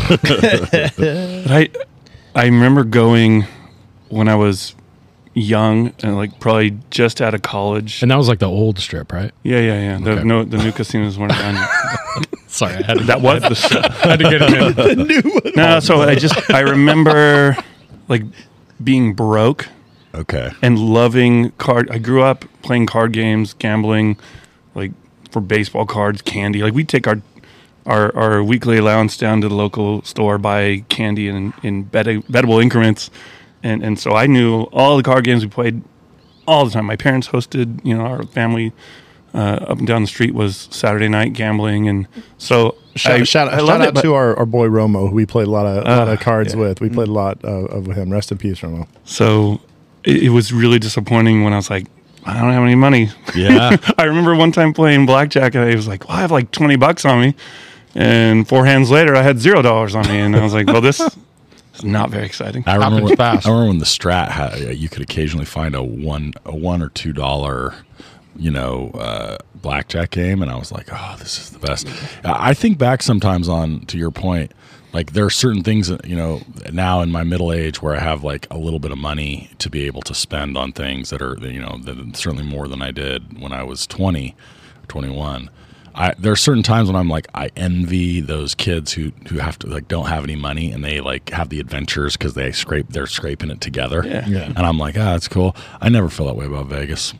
But I remember going when I was young and like probably just out of college. And that was like the old strip, right? Yeah. Okay. The new casinos weren't done. Sorry, I had to, that was the strip. I had to get it in. The new one. No, so I remember like being broke. Okay. And loving I grew up playing card games, gambling, like for baseball cards, candy. Like we'd take our weekly allowance down to the local store, buy candy in bettable increments. And so I knew all the card games we played all the time. My parents hosted, our family up and down the street was Saturday night gambling. And so shout out to our boy Romo, who we played a lot of cards with. We played a lot of him. Rest in peace, Romo. So it was really disappointing when I was like, I don't have any money. Yeah. I remember one time playing blackjack and I was like, well, I have like $20 on me. And 4 hands later, I had $0 on me. And I was like, well, this... It's not very exciting. I remember when the Strat had, you could occasionally find a $1 or $2, blackjack game, and I was like, oh, this is the best. I think back sometimes to your point, like there are certain things that, now in my middle age where I have like a little bit of money to be able to spend on things that are, that certainly more than I did when I was 20, 21. there are certain times when I'm like, I envy those kids who have to like don't have any money and they like have the adventures because they're scraping it together. Yeah. And I'm like, that's cool. I never feel that way about Vegas.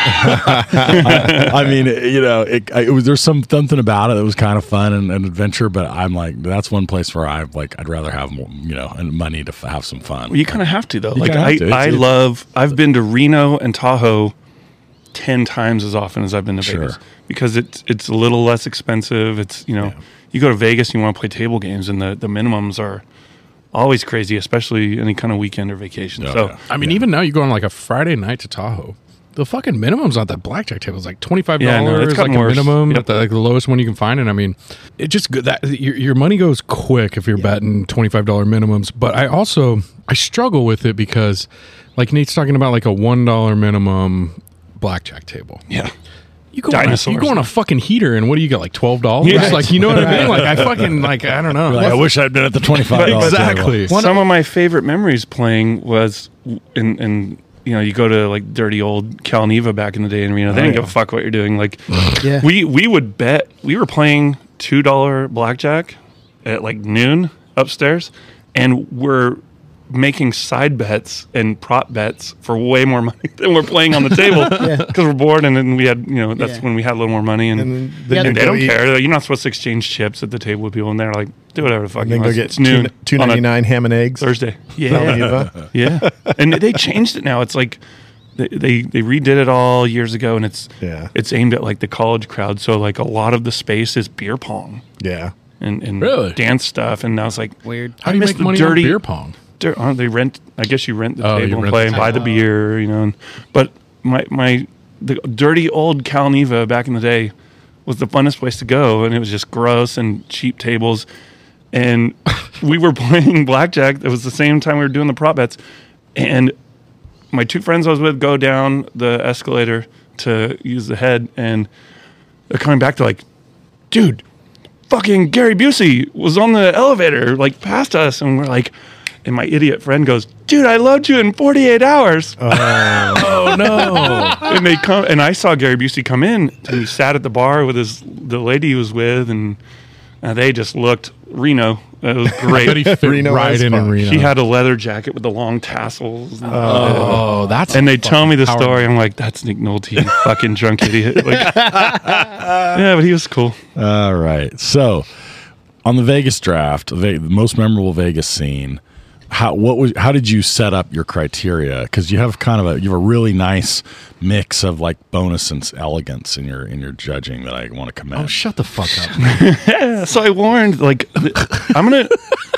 I mean, you know, there's something about it that was kind of fun and an adventure, but I'm like, that's one place where I'd rather have more, you know, and money to have some fun. Well, you kind of have to though. You Like kinda have to. I've been to Reno and Tahoe 10 times as often as I've been to Vegas because it's a little less expensive. It's, you know, you go to Vegas and you want to play table games and the minimums are always crazy, especially any kind of weekend or vacation. I mean, even now you go on like a Friday night to Tahoe. The fucking minimum's on that blackjack table is like $25. Yeah, no, it's like gotten a worse. minimum, Yep. like the lowest one you can find. And I mean, it just that your money goes quick if you're betting $25 minimums. But I struggle with it because, like Nate's talking about, like a $1 minimum blackjack table. Yeah. You go on a fucking heater, and what do you get? Like $12? Yeah. Like, you know what I mean? Like, I fucking I don't know. Like, I wish I'd been at the $25 exactly. table. Some of my favorite memories playing was in you know, you go to like dirty old Cal Neva back in the day in Reno. They didn't give a fuck what you're doing. Like, we would bet. We were playing $2 blackjack at like noon upstairs, and we're making side bets and prop bets for way more money than we're playing on the table because we're bored. And then we had, you know, that's when we had a little more money. And they don't care. You're not supposed to exchange chips at the table with people, and they're like, do whatever the fuck And you then want. go get It's noon $2.99 ham and eggs Thursday. Yeah. Yeah. And they changed it now. It's like they redid it all years ago, and it's aimed at like the college crowd. So like a lot of the space is beer pong. Yeah. And Really? dance stuff. And I was like, weird. How do you make money on beer pong? They rent. I guess you rent the Oh, you table and rent play the and buy the table. beer, you know. But the dirty old Cal Neva back in the day was the funnest place to go, and it was just gross and cheap tables. And we were playing blackjack. It was the same time we were doing the prop bets, and my two friends I was with go down the escalator to use the head, and they're coming back. They're like, "Dude, fucking Gary Busey was on the elevator, like past us," and we're like. And my idiot friend goes, "Dude, I loved you in 48 hours." Oh no! And they come, and I saw Gary Busey come in, and he sat at the bar with the lady he was with, and they just looked Reno. It was great. But he fit Reno right is in fun. Reno. She had a leather jacket with the long tassels. that's and they tell me the fucking story. I'm like, "That's Nick Nolte, you fucking drunk idiot." Like, yeah, but he was cool. All right. So, on the Vegas draft, the most memorable Vegas scene. How did you set up your criteria? Because you have a really nice mix of like bonus and elegance in your judging that I want to commend. Oh, shut the fuck up! Yeah, so I warned, like, I'm gonna.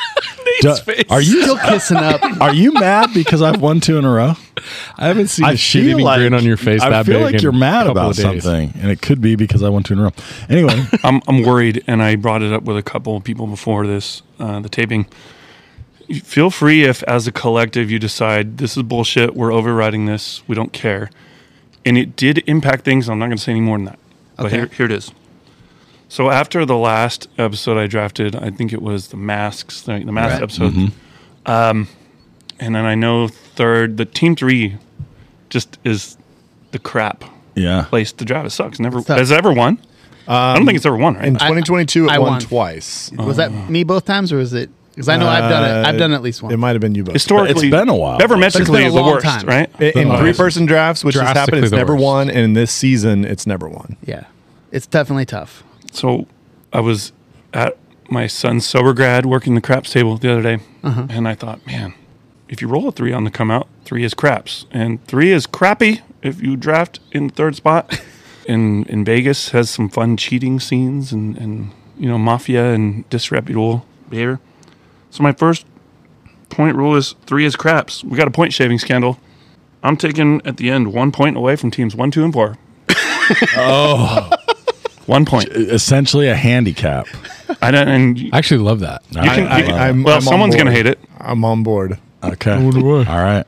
Are you Still kissing up. Are you mad because I've won 2 in a row? I haven't seen I a shit feel eating grin on your face. I that feel big like in you're a mad couple about of days. something, and it could be because I won 2 in a row. Anyway, I'm worried, and I brought it up with a couple of people before this, the taping. Feel free if, as a collective, you decide this is bullshit, we're overriding this, we don't care. And it did impact things. I'm not going to say any more than that. But Okay. here it is. So after the last episode I drafted, I think it was the masks, the mask Right. episode. And then I know the team 3 just is the crap yeah. place to draft. It sucks. tough. Has it ever won? I don't think it's ever won, right? In 2022, I it won won. twice. Was that me both times, or was it? Because I know I've done it. I've done it at least once. It might have been you both. Historically, It's been a while. Sabermetrically, a is the long worst, time. right? In worst. 3-person drafts, which has happened, Drastically it's the never worst. won. And in this season, it's never won. Yeah, it's definitely tough. So I was at my son's sober grad working the craps table the other day, and I thought, man, if you roll a 3 on the come out, 3 is craps, and 3 is crappy if you draft in third spot. in Vegas has some fun cheating scenes and you know, mafia and disreputable behavior. So my first point rule is 3 is craps. We got a point shaving scandal. I'm taking at the end 1 point away from teams 1, 2, and 4. 1 point. Essentially a handicap. I don't. And you I actually love that. can, I'm on someone's board. gonna hate it. I'm on board. Okay. wonder why. All right.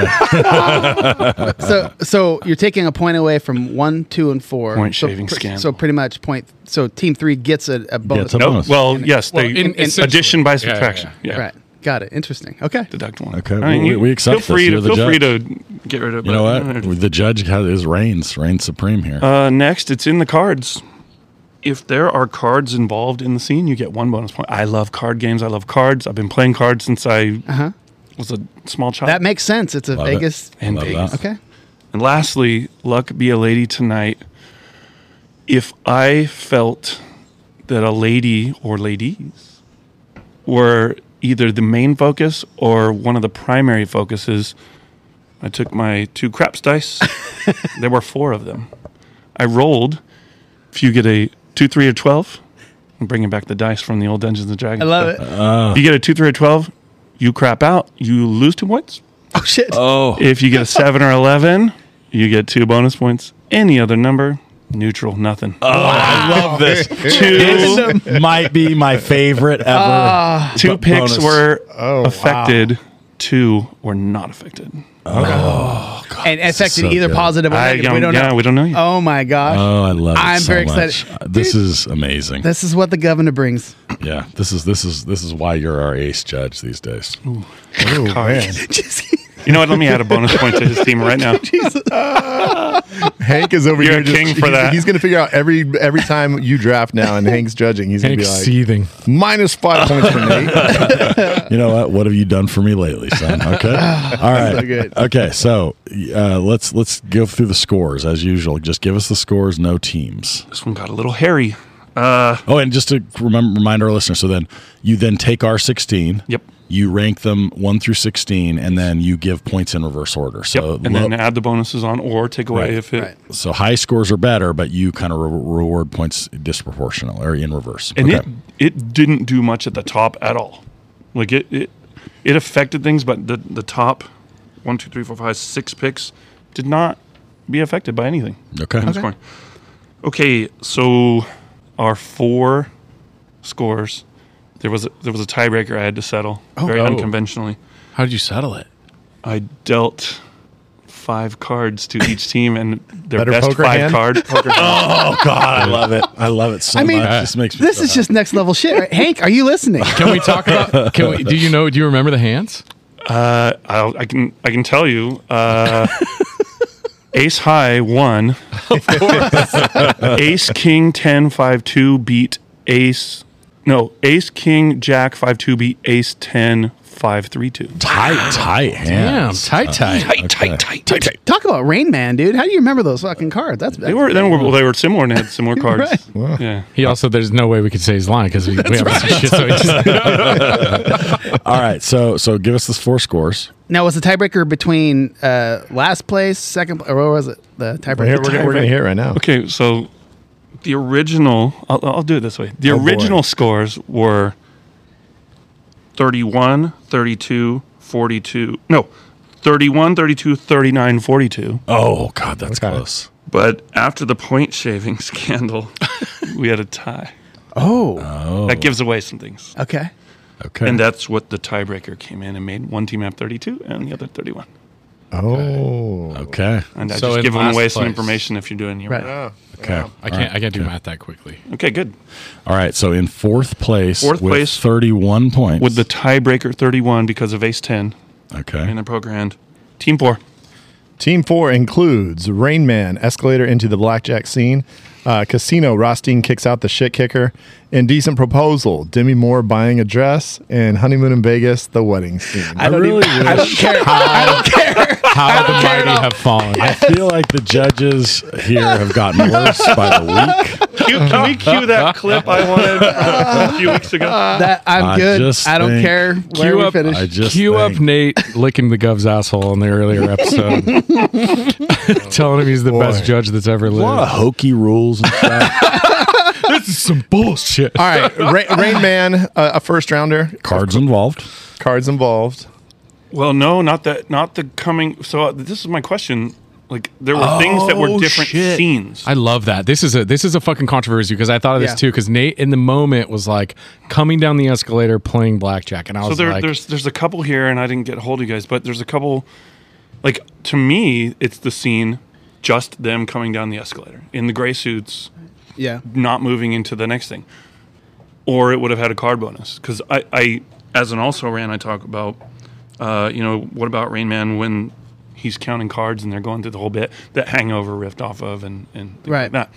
So you're taking a point away from 1, 2, and 4. Point so shaving scandal. So pretty much point. So team 3 gets a bonus. Gets a No, bonus. well, yes, Well, they essentially. addition by Yeah, subtraction. yeah, Yeah, Right. Got it. Interesting. Okay. deduct 1. Okay, I mean, well, we accept feel free this. You're the feel free judge. to get rid of. You know what? The judge reigns supreme here. Next, it's in the cards. if there are cards involved in the scene, you get 1 bonus point. I love card games. I love cards. I've been playing cards since I was a small child. That makes sense. It's a Love Vegas. it. Love Vegas. that. Okay. And lastly, luck be a lady tonight. If I felt that a lady or ladies were either the main focus or one of the primary focuses, I took my 2 craps dice. There were 4 of them. I rolled. If you get a 2, 3, or 12, I'm bringing back the dice from the old Dungeons and Dragons. I love it. If you get a 2, 3, or 12, you crap out. You lose 2 points. Oh, shit. Oh, If you get a 7 or 11, you get 2 bonus points. Any other number, neutral, nothing. I love this. 2 might be my favorite ever. 2 picks bonus. were Oh, affected. 2 were not affected. And affected so either good. positive or negative. We don't know. We don't know yet. Oh, my gosh. Oh, I love it. I'm so very much. excited. This is amazing. This is what the governor brings. Yeah, this is why you're our ace judge these days. Oh, man. You know what? Let me add a bonus point to his team right now. Hank is over You're here. a king for that. He's going to figure out every time you draft now, and Hank's judging. He's going to Hank's be like seething. -5 points for Nate. You know what? What have you done for me lately, son? Okay. All right. So good. Okay. So let's go through the scores as usual. Just give us the scores, no teams. This one got a little hairy. Oh, and just to remind our listeners, so then you take our 16. Yep. You rank them 1 through 16, and then you give points in reverse order. So Yep. And then add the bonuses on or take away Right. if it. Right. so high scores are better, but you kind of reward points disproportional or in reverse. And Okay. it didn't do much at the top at all. Like it affected things, but the top 1, 2, 3, 4, 5, 6 picks did not be affected by anything. Okay. in the scoring. Okay, so our 4 scores. There was a tiebreaker I had to settle very unconventionally. How did you settle it? I dealt 5 cards to each team, and their Better best poker 5 hand? card. Poker hand. Oh God, I love it. I love it so I mean, much. This makes me. This so is just next level shit, right? Hank, are you listening? Can we talk about? Do you remember the hands? I can tell you. Ace High won. Ace King 10 5 2 beat Ace. No, Ace King Jack 5 2 beat Ace 10 5 3 2. tight hands. Damn, tight. Tight. Talk about Rain Man, dude. How do you remember those fucking cards? They were similar and had similar cards. Right. Yeah. He also, there's no way we could say his line because we have some shit. So he just, All right, so give us the 4 scores. Now, was the tiebreaker between last place, second, or what was it? The tiebreaker. We're going to hear it right now. Okay, so the original, I'll do it this way. The original scores were 31, 32, 42. No, 31, 32, 39, 42. Oh God, that's close. But after the point shaving scandal, we had a tie. Oh, That gives away some things. okay. Okay. And that's what the tiebreaker came in and made one team have 32 and the other 31. Oh. Okay. And I So just in giving last away some place. information if you're doing your Right. Okay. I can't do math that quickly. Okay, good. All right. So in 4th place, Fourth with place 31 points. With the tiebreaker 31 because of Ace 10 okay. in the Poker Hand. Team 4. Team 4 includes Rain Man, escalator into the blackjack scene, Casino, Rothstein kicks out the shit kicker, Indecent Proposal, Demi Moore buying a dress, and Honeymoon in Vegas, the wedding scene. I don't care. I don't care. How the mighty have fallen. I feel like the judges here have gotten worse by the week. Can we cue that clip I wanted a few weeks ago? That I'm I good. just I don't think- care where Cue we up- finish. I just Cue up think- Nate licking the Gov's asshole in the earlier episode. Telling him he's the best judge that's ever a lot of lived. hokey rules and stuff. This is some bullshit. All right, Rain Man, a first rounder. Cards involved. Cards involved. Well, no, not the coming. So this is my question. Like there were things that were different scenes. I love that. This is a fucking controversy because I thought of this Yeah. too. Because Nate in the moment was like coming down the escalator playing blackjack, and I So was like, there's a couple here, and I didn't get a hold of you guys, but there's a couple. Like to me, it's the scene, just them coming down the escalator in the gray suits, Yeah. not moving into the next thing, or it would have had a card bonus. Because I as an also ran, I talk about, what about Rain Man when he's counting cards and they're going through the whole bit that Hangover riffed off of and things Right. like that.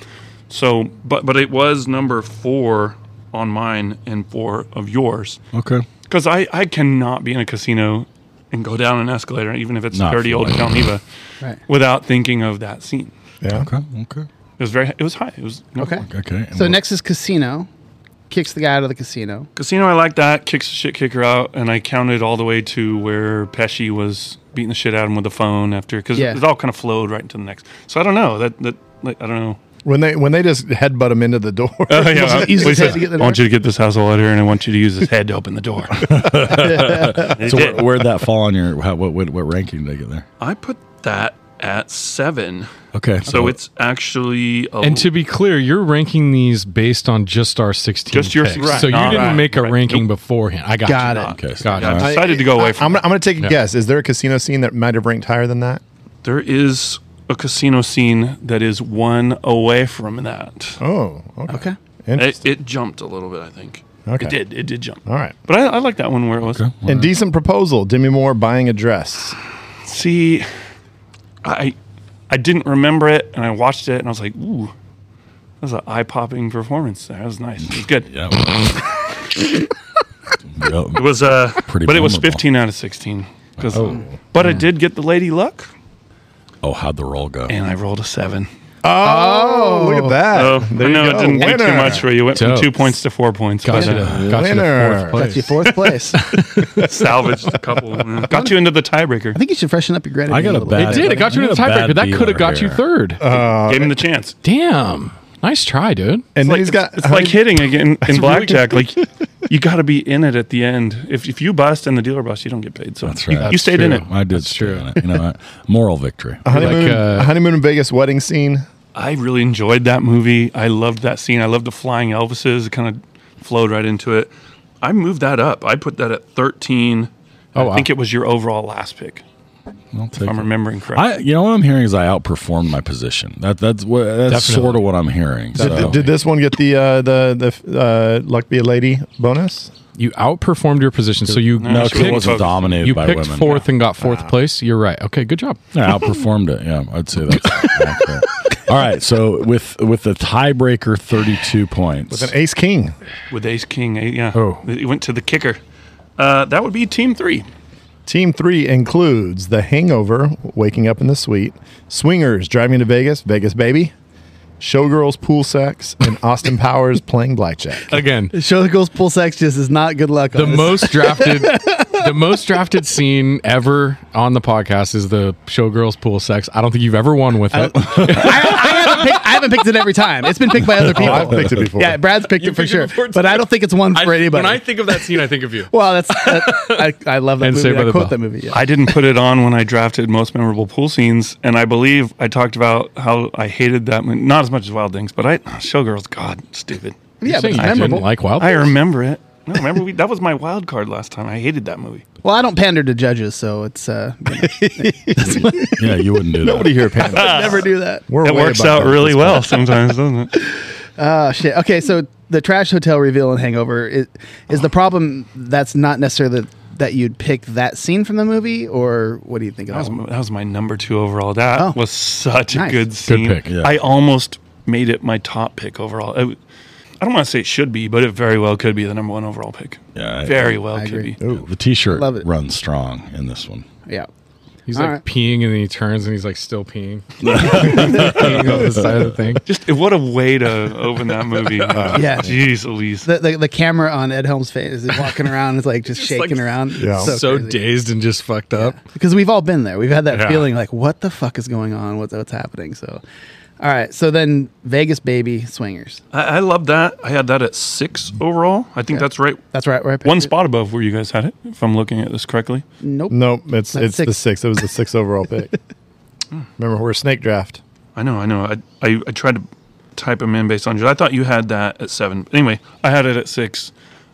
So, but it was number 4 on mine and 4 of yours. Okay. Because I cannot be in a casino and go down an escalator, even if it's Not dirty old familiar. Calneva, Right. without thinking of that scene. Yeah. Okay. It was high. It was Okay. Okay. So next is casino. Kicks the guy out of the casino. Casino, I like that. Kicks the shit kicker out, and I counted all the way to where Pesci was beating the shit out of him with the phone after, because Yeah. it all kind of flowed right into the next. So I don't know I don't know. When they just headbutt him into the door. Oh yeah, Use his He head said, to get the I want door? you to get this household out here, and I want you to use his head to open the door. So where'd that fall on your? What ranking did they get there? I put that at 7. Okay. So it's actually And to be clear, you're ranking these based on just our 16 Just your picks. 16. So you Right. didn't make a Right. ranking Nope. beforehand. I got Got you. it. Okay. Got I it. decided to go away from. I'm going to take a Yeah. guess. Is there a casino scene that might have ranked higher than that? There is a casino scene that is 1 away from that. Oh, okay. Okay. Interesting. It jumped a little bit, I think. Okay. It did jump. All right. But I like that one where it was. Okay. Indecent Proposal, Demi Moore buying a dress. See, I didn't remember it, and I watched it, and I was like, ooh, that was an eye-popping performance there. That was nice. It was good. Yeah. It was Pretty but it was memorable. 15 out of 16. But it did get the lady luck, Oh, how'd the roll go? and I rolled a 7. Oh, look at that. So There I know you it go. didn't do Winner. too much for you. Went from Dope. 2 points to 4 points. Got you But, to, got you to Winner. fourth place. Got you fourth place. salvaged a couple. Yeah. Got you into the tiebreaker. I think you should freshen up your grenadine. I got a little bad- bit. It did. It got you I in the got a tiebreaker. bad That could have got you dealer third. Gave him the chance. Damn. Nice try, dude. And then he's got. It's like hitting again in blackjack. Like you got to be in it at the end. If you bust and the dealer busts, you don't get paid. So That's right. You stayed in it. I did. That's stay true. in it. You know, what? Moral victory. a honeymoon, like, a honeymoon in Vegas wedding scene. I really enjoyed that movie. I loved that scene. I loved the flying Elvises. It kind of flowed right into it. I moved that up. I put that at 13. Oh, I wow. think it was your overall last pick, I'll if take I'm it. remembering correctly. You know what I'm hearing is I outperformed my position. That's Definitely. sort of what I'm hearing. So. Did this one get the luck be a lady bonus? You outperformed your position. So you No, because it Picked- wasn't dominated you by picked women. fourth and got fourth place. You're right. Okay, good job. Yeah, outperformed it. Yeah, I'd say that's accurate. All right, so with the tiebreaker, 32 points. With an ace king. With Ace King, yeah. Oh. It went to the kicker. That would be Team 3. Team 3 includes The Hangover, Waking Up in the Suite, Swingers, Driving to Vegas, Vegas Baby, Showgirls, Pool Sex, and Austin Powers playing blackjack. Again, Showgirls pull sex just is not good luck. the on this. most drafted scene ever on the podcast is the Showgirls pool sex. I don't think you've ever won with it. I haven't picked it every time. It's been picked by other people. I've picked it before. Yeah, Brad's picked it for sure. But I don't think it's one for anybody. When I think of that scene, I think of you. well, I love that And movie. Saved by I the quote Bell. that movie. Yeah. I didn't put it on when I drafted most memorable pool scenes, and I believe I talked about how I hated that movie. Not as much as Wild Things, but Showgirls, God, stupid. Yeah, but Saying it's you memorable. didn't like Wild I Things? remember it. No, remember that was my wild card last time. I hated that movie. Well, I don't pander to judges, so it's Yeah, you wouldn't do that. Nobody here panic. never do that. We're It way works above out that. really well sometimes, doesn't it? Oh shit. Okay, so the trash hotel reveal in Hangover is the problem. That's not necessarily that you'd pick that scene from the movie, or what do you think of that? That was my number 2 overall. That Oh. was such Nice. a good scene. pick. Yeah. I almost made it my top pick overall. I don't want to say it should be, but it very well could be the number 1 overall pick. Yeah, Very well I could agree. be. The T-shirt Love it. runs strong in this one. Yeah. He's All like right. peeing and then he turns and he's like still peeing. Peeing on the side of the thing. Just what a way to open that movie. Yeah. Jeez Louise. The camera on Ed Helms' face is walking around, is like just shaking like- around. Yeah. So crazy. dazed and just fucked up. Because we've all been there. We've had that Yeah. feeling like, what the fuck is going on? What's happening? So, all right. So then Vegas Baby Swingers. I love that. I had that at 6 overall. I think that's right. That's right. Where I picked One it. spot above where you guys had it, if I'm looking at this correctly. Nope. Nope, it's That's the six. 6. It was the 6 overall pick. Remember, we're a snake draft. I know. I tried to type them in based on yours. I thought you had that at 7. Anyway, I had it at 6.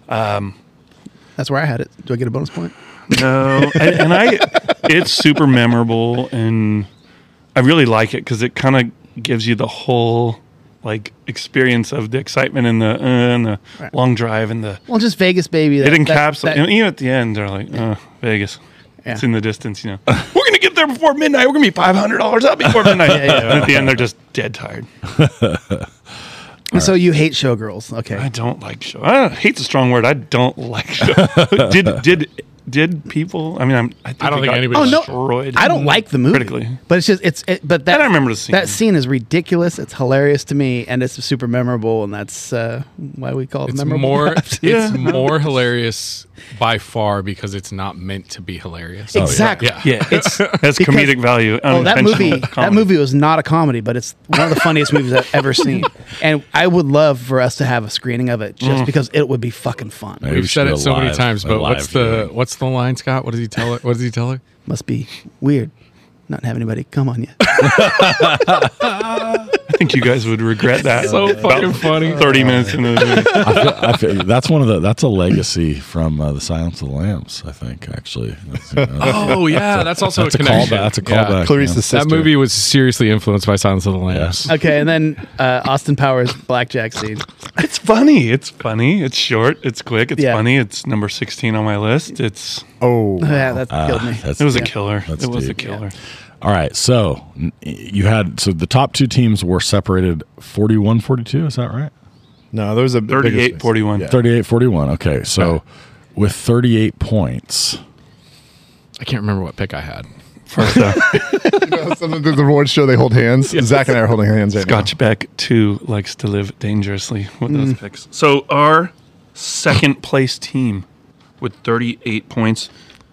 That's where I had it. Do I get a bonus point? No, it's super memorable, and I really like it because it kind of gives you the whole like experience of the excitement and the Right. long drive and the Well, just Vegas Baby. it encapsulates. And even at the end, they're like, Vegas. Yeah. It's in the distance, you know. We're gonna get there before midnight. We're gonna be $500 up before midnight. Yeah. And at the end, they're just dead tired. So you hate showgirls. Okay. I don't like show. Hate's a strong word. I don't like show. Did people? I mean, I don't think anybody destroyed. I don't like the movie critically, but it's just but that I don't remember the scene. That scene is ridiculous. It's hilarious to me, and it's super memorable, and that's why we call it It's memorable. more. It's more hilarious by far because it's not meant to be hilarious. Exactly. Yeah, it's has comedic value. That movie. Comedy. That movie was not a comedy, but it's one of the funniest movies I've ever seen, and I would love for us to have a screening of it just because it would be fucking fun. Maybe We've said it so many times, but what's the line, Scott? What does he tell her? What does he tell her? Must be weird not having anybody come on you. I think you guys would regret that. So fucking funny. 30 minutes into the movie. I feel that's that's a legacy from The Silence of the Lambs, I think, actually. Oh, yeah. That's also that's a connection. That's a callback. Clarice's sister. That movie was seriously influenced by Silence of the Lambs. Okay, and then Austin Powers blackjack scene. It's funny. It's funny. It's short. It's quick. It's Yeah. funny. It's number 16 on my list. It's Yeah, that killed me. it was a killer. It was a deep. killer. All right, so the top two teams were separated 41-42, is that right? No, there was a 38-41. Yeah. 38-41. Okay, so with 38 points. I can't remember what pick I had. First up, the awards show they hold hands. Zach and I are holding hands right now. Scotch Beck 2 likes to live dangerously with those picks. So our second place team with 38 points,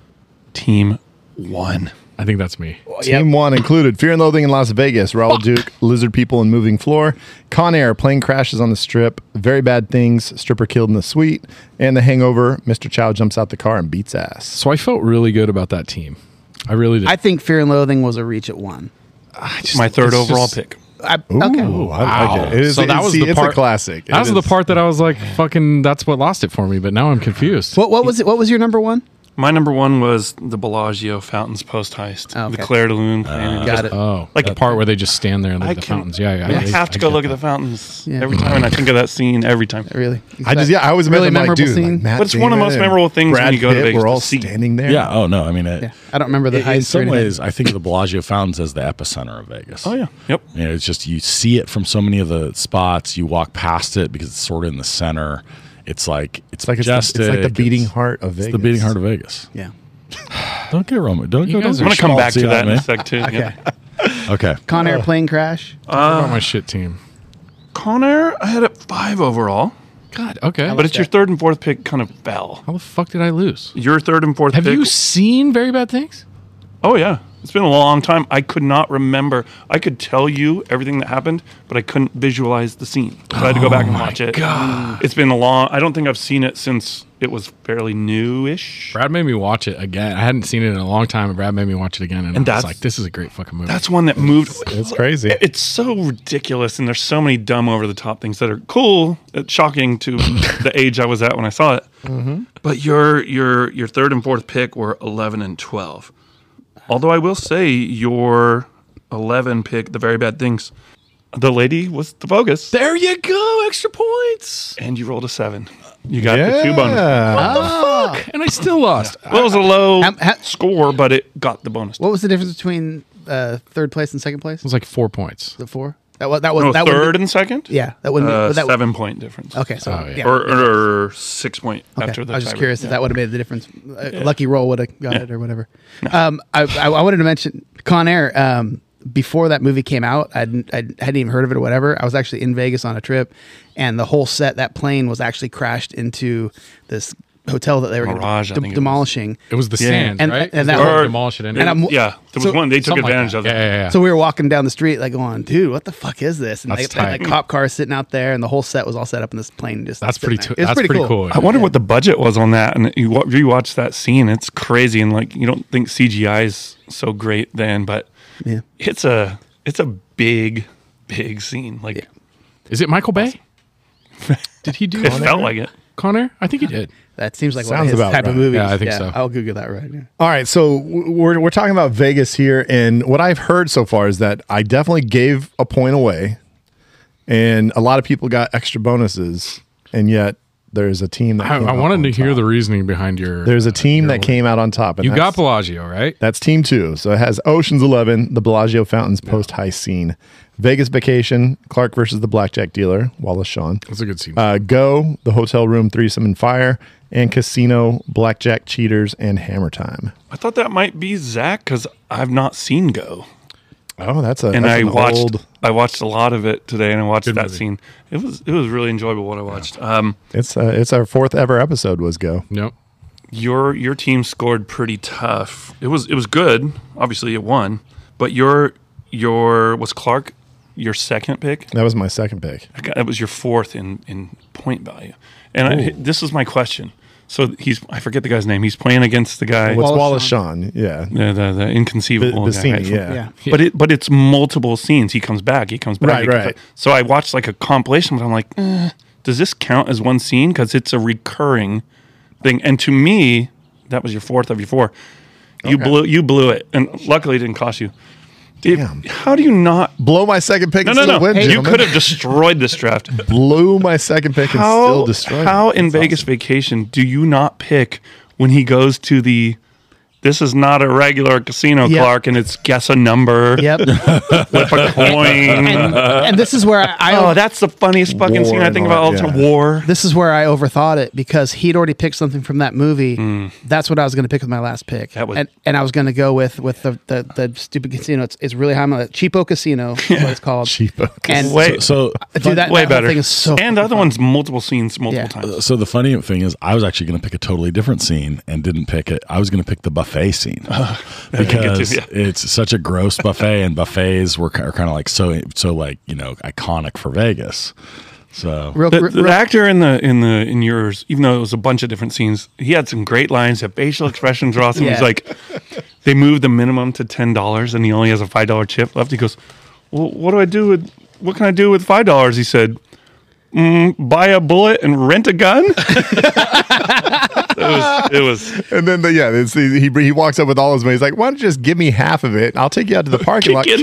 team 1. I think that's me. Team 1 included Fear and Loathing in Las Vegas, Raul Duke, Lizard People and Moving Floor, Con Air, Plane Crashes on the Strip, Very Bad Things, Stripper Killed in the Suite, and The Hangover, Mr. Chow jumps out the car and beats ass. So I felt really good about that team. I really did. I think Fear and Loathing was a reach at 1. My third overall pick. Okay. Ooh, I like it. It is, So that was the it's part- a classic. That was the part that I was like, fucking, that's what lost it for me. But now I'm confused. What was it? What was your number 1? My number 1 was the Bellagio Fountains post heist. Oh, okay. The Claire de Lune plan. Got it. Oh, Like the part where they just stand there and look I at the can- fountains. Yeah, I have to go look at the fountains Yeah. every time, and I think of that scene every time. Really? I always really imagine memorable like, dude, scene. like Matt But it's one of the most Damon memorable and things when Brad you go to Pitt, Vegas we're all to see. standing there. Yeah, oh no, I mean, Yeah. I don't remember the in heist. some or anything. ways, I think of the Bellagio Fountains as the epicenter of Vegas. Oh, yeah. Yep. You know, it's just you see it from so many of the spots. You walk past it because it's sort of in the center. It's like It's like majestic. the beating heart of Vegas. It's the beating heart of Vegas. Yeah. Don't get Roman. Don't You go. guys Don't are I'm going to come back to that in a man. sec, too. Okay. Yeah. Okay. Con Air plane crash. Talk about my shit team. Con Air, I had it 5 overall. God, okay. But it's your third and fourth pick kind of fell. How the fuck did I lose? Your third and fourth Have pick. you seen Very Bad Things? Oh, yeah. It's been a long time. I could not remember. I could tell you everything that happened, but I couldn't visualize the scene. So I had to go back and watch it. God. It's been a long... I don't think I've seen it since it was fairly new-ish. Brad made me watch it again. I hadn't seen it in a long time, and Brad made me watch it again. And I was that's- like, this is a great fucking movie. That's one that moved... It's crazy. It's so ridiculous, and there's so many dumb, over-the-top things that are cool, shocking to the age I was at when I saw it. Mm-hmm. But your third and fourth pick were 11 and 12. Although I will say your 11 pick, The Very Bad Things, the lady was the bogus. There you go, extra points. And you rolled a 7. You got the 2 bonus. Fuck. And I still lost. Well, it was a low Ha- score, but it got the bonus. What was the difference between third place and second place? It was like 4 points. The 4? That was that No, that third wouldn't and second? be, yeah, that wouldn't be, but that 7-point difference. Okay, so Oh, yeah. yeah. Or 6 point Okay. after the I was just tiebreak. curious if Yeah. that would have made the difference. Lucky Roll would have got it or whatever. I wanted to mention Con Air. Before that movie came out, I hadn't even heard of it or whatever. I was actually in Vegas on a trip, and the whole set, that plane was actually crashed into this hotel that they were Mirage, I think it was. demolishing. It was the Yeah. sand, And- right? and They that- were Or- demolish it. and I'm- Yeah, there was So- one. They took Something like advantage that. of it. Yeah. So we were walking down the street, like going, dude, what the fuck is this? And That's they had tight. like cop cars sitting out there, and the whole set was all set up in this plane. Just That's sitting pretty. there. It's That's pretty cool. I wonder what the budget was on that. And you rewatch that scene, it's crazy. And like, you don't think CGI is so great then, but Yeah. it's a big scene. Like Is it Michael Bay? Did he do it felt like it. Con Air? I think he did. That seems like one Sounds of his about type of right. movies. Yeah, I think so. I'll Google that right now. All right, so we're talking about Vegas here, and what I've heard so far is that I definitely gave a point away, and a lot of people got extra bonuses, and yet there's a team that I wanted to hear the reasoning behind your. There's a team that came out on top. And you got Bellagio, right? That's team 2. So it has Ocean's 11, the Bellagio Fountains post-heist scene. Vegas Vacation, Clark versus the Blackjack Dealer, Wallace Shawn. That's a good scene. Go, the Hotel Room Threesome and Fire, and Casino, Blackjack Cheaters, and Hammer Time. I thought that might be Zach because I've not seen Go. Oh, that's I watched a lot of it today, and I watched that scene. It was really enjoyable what I watched. It's our 4th ever episode was Go. Yep. Your team scored pretty tough. It was good. Obviously, it won. But your was Clark your second pick? That was my second pick. That was your 4th in point value. And this is my question. So I forget the guy's name. He's playing against the guy. What's Wallace Shawn? Yeah. The inconceivable guy. Scene, yeah. But it's multiple scenes. He comes back. Right. So I watched like a compilation, but I'm like, does this count as one scene? Because it's a recurring thing. And to me, that was your 4th of your 4. You blew it. And luckily it didn't cost you. Damn. How do you not blow my second pick and still win, you could have destroyed this draft. Blew my second pick and still destroyed How it. in Vegas Vacation do you not pick when he goes to the this is not a regular casino, Clark, and it's guess a number. Yep. Flip a coin. And this is where that's the funniest fucking scene I think about all the time. War. This is where I overthought it because he'd already picked something from that movie. That's what I was going to pick with my last pick. And I was going to go with the stupid casino. It's really high. Cheapo Casino is what it's called. Cheapo Casino. Dude, that way better. Thing is so and the other one's multiple scenes multiple times. So the funny thing is I was actually going to pick a totally different scene and didn't pick it. I was going to pick the buffet scene because it's such a gross buffet, and buffets are kind of like so like iconic for Vegas. So the actor in yours, even though it was a bunch of different scenes, he had some great lines. The facial expressions were awesome. He's like, they moved the minimum to $10, and he only has a $5 chip left. He goes, "Well, what can I do with $5?" He said, "Buy a bullet and rent a gun." It was. And then he walks up with all his money. He's like, "Why don't you just give me half of it? I'll take you out to the parking lot."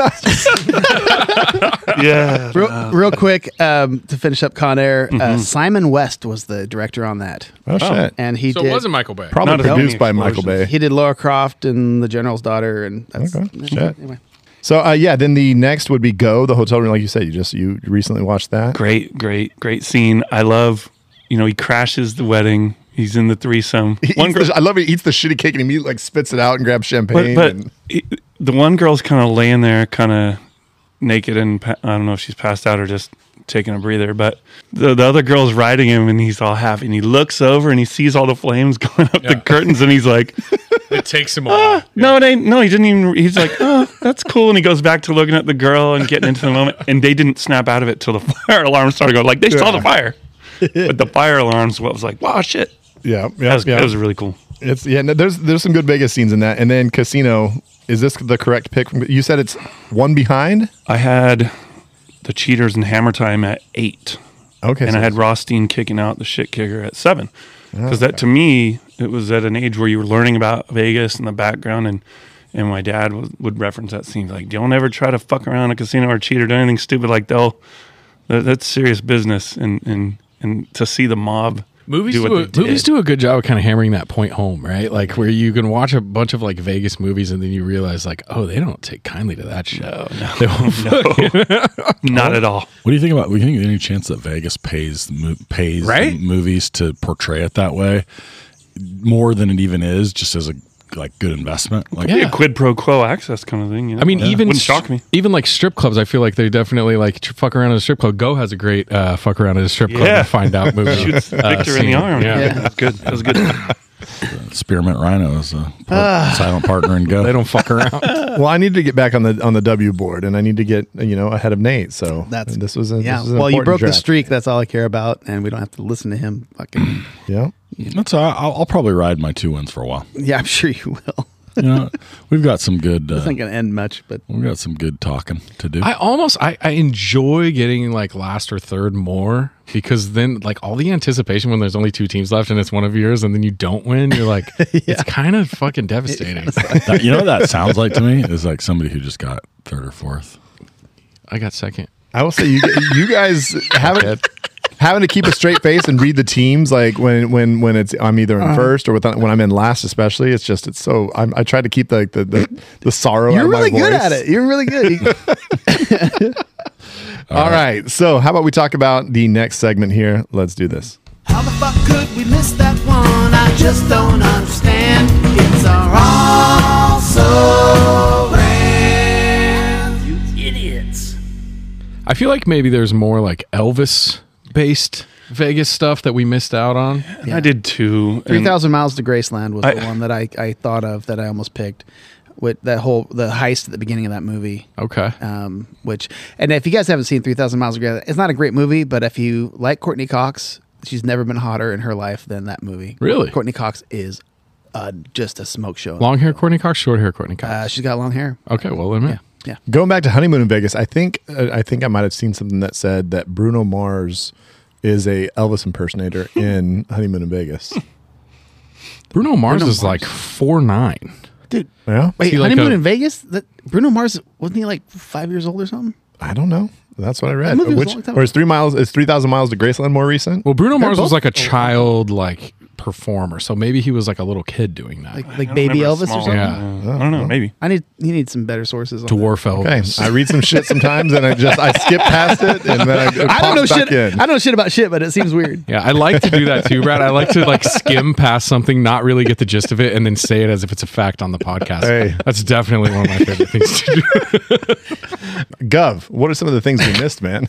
Yeah. Real quick to finish up Con Air. Simon West was the director on that. Oh shit! And he it wasn't Michael Bay. Probably produced by Michael Bay. He did Laura Croft and The General's Daughter, and that's anyway. So then the next would be Go, the hotel room, like you said. You recently watched that. Great scene. I love. He crashes the wedding. He's in the threesome. I love it. He eats the shitty cake and immediately spits it out and grabs champagne. But the one girl's kind of laying there, kind of naked, and I don't know if she's passed out or just taking a breather. But the other girl's riding him, and he's all happy. And he looks over and he sees all the flames going up the curtains, and he's like, "It takes him a while." No, it ain't. No, he didn't even. He's like, "Oh, that's cool." And he goes back to looking at the girl and getting into the moment. And they didn't snap out of it till the fire alarm started going. Like they saw the fire, but the fire alarms was like, "Wow, shit." Yeah, that was really cool. There's some good Vegas scenes in that, and then Casino. Is this the correct pick? You said it's one behind. I had the Cheaters and Hammer Time at 8. Okay, and I had Rothstein kicking out the shit kicker at 7. Because that to me, it was at an age where you were learning about Vegas and the background, and my dad would reference that scene like, "Don't ever try to fuck around a casino or cheat or do anything stupid like that's serious business." And to see the mob. Movies do a good job of kind of hammering that point home, right? Like where you can watch a bunch of like Vegas movies and then you realize like, oh, they don't take kindly to that shit. No, not at all. What do you think about? We think any chance that Vegas pays movies to portray it that way more than it even is, just as a good investment, a quid pro quo access kind of thing. I mean, even wouldn't shock me. Even like strip clubs, I feel like they definitely like fuck around at a strip club. Go has a great fuck around at a strip club to find out movie. Shoots Victor in the arm. That's good. That was good. Spearmint Rhino is a silent partner in Go. They don't fuck around. Well, I need to get back on the W board, and I need to get ahead of Nate. So this was well, you broke the streak. That's all I care about, and we don't have to listen to him. Fucking That's I'll probably ride my 2 wins for a while. Yeah, I'm sure you will. We've got some good. It's not going to end much, but we've got some good talking to do. I enjoy getting like last or third more because then like all the anticipation when there's only 2 teams left and it's one of yours and then you don't win, you're like, it's kind of fucking devastating. You know what that sounds like to me is like somebody who just got 3rd or 4th. I got 2nd. I will say you guys haven't. having to keep a straight face and read the teams, like when it's I'm either in first or when I'm in last, especially. It's so I try to keep the sorrow. You're out of really my good voice. at it. You're really good. All right. So how about we talk about the next segment here? Let's do this. How the fuck could we miss that one? I just don't understand. It's also ran. You idiots. I feel like maybe there's more like Elvis-based Vegas stuff that we missed out on. I did too. 3,000 Miles to Graceland was the one that I thought of that I almost picked. With the heist at the beginning of that movie. Okay. And if you guys haven't seen 3,000 Miles to Graceland, it's not a great movie, but if you like Courtney Cox, she's never been hotter in her life than that movie. Really? Courtney Cox is just a smoke show. Long hair Courtney Cox, short hair Courtney Cox? She's got long hair. Okay, well, let me. Yeah. Going back to Honeymoon in Vegas, I think I might have seen something that said that Bruno Mars is a Elvis impersonator in Honeymoon in Vegas. Bruno Mars is like 4'9". Dude. Yeah. Wait, like Honeymoon in Vegas? Bruno Mars, wasn't he like 5 years old or something? I don't know. That's what I read. That movie was a long time Or is 3,000 Miles to Graceland more recent? Well, Bruno Mars was both like a child performer, so maybe he was like a little kid doing that. Like Baby Elvis or something? Yeah. I don't know. Maybe. He needs some better sources. On Dwarf Okay, Elvis. I read some shit sometimes, and I skip past it, and then it I don't know pops back shit. in. I don't know shit about shit, but it seems weird. Yeah, I like to do that too, Brad. I like to skim past something, not really get the gist of it, and then say it as if it's a fact on the podcast. Hey. That's definitely one of my favorite things to do. Gov, what are some of the things we missed, man?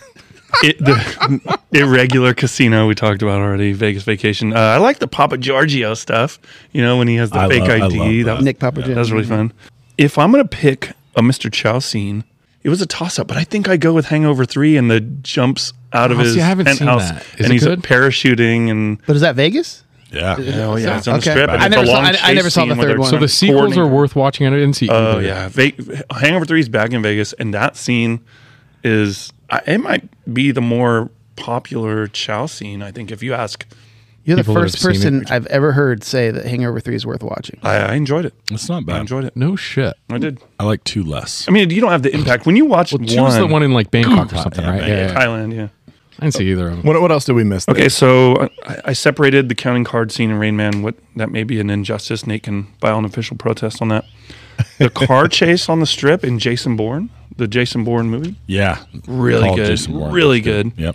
The irregular casino we talked about already. Vegas Vacation. I like the Papa Giorgio stuff. You know, when he has the fake ID. that. Nick Papa That was really fun. If I'm gonna pick a Mr. Chow scene, it was a toss up, but I think I go with Hangover 3 and the jumps out of his I haven't seen penthouse, that. Is and it he's good? parachuting and. But is that Vegas? Yeah. Oh yeah, it's on the Okay. strip. And I it's never a saw- long I chase never saw the scene where third they're one. So the sequels are coordinating. worth watching. I didn't see Oh either. yeah, Hangover 3 is back in Vegas, and that scene is it might be the more popular Chow scene. I think if you ask, You're the People that first have seen person I've ever heard say that Hangover 3 is worth watching. I enjoyed it. It's not I bad. enjoyed it. No shit. I did. I like 2 less. I mean, you don't have the impact when you watch Well, one. 2 was the one in Bangkok or something, right? Yeah. Thailand. Yeah. I didn't see either of them. What else did we miss? Okay, so I separated the counting card scene in Rain Man. What that may be an injustice. Nate can file an official protest on that. The car chase on the strip in Jason Bourne, the Jason Bourne movie, Yeah. really Called good, Jason Bourne. really good. Yep.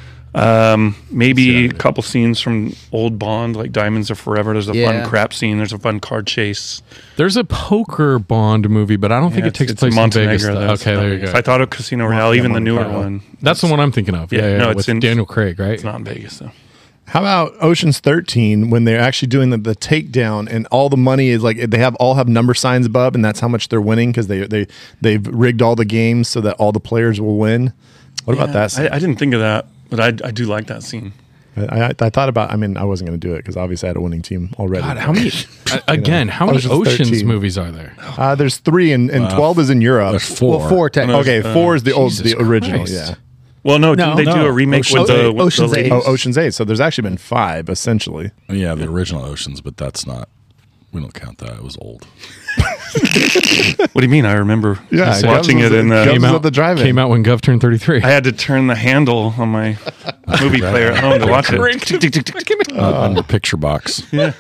Maybe a couple scenes from old Bond, like Diamonds Are Forever. There's a Yeah. fun crap scene. There's a fun card chase. There's a poker Bond movie, but I don't think Yeah, it takes it's place in Vegas. Montenegro. though. That's Okay, not there you Vegas. go. I thought of Casino Royale, even the newer one. That's the one I'm thinking of. Yeah, Yeah, no, with it's in Daniel Craig, right? It's not in Vegas though. How about Ocean's 13 when they're actually doing the takedown and all the money is they all have number signs above and that's how much they're winning because they've rigged all the games so that all the players will win. What about that scene? I didn't think of that, but I do like that scene. I thought about. I mean, I wasn't going to do it because obviously I had a winning team already. God, how many? Again, how many Ocean's Oceans 13. movies are there? There's 3 and 12 is in Europe. There's 4. Well, 4 technically. Okay, 4 is the Jesus original. Christ. Yeah. Well, no, didn't they do no. a remake with the Ocean's ladies? 8. Ocean's 8. So there's actually been 5 essentially. Yeah, the original Oceans, but that's not. We don't count that. It was old. What do you mean? I remember watching it in Came the. out the drive-in. Came out when Gov turned 33. I had to turn the handle on my movie player at home to watch it. On your picture box.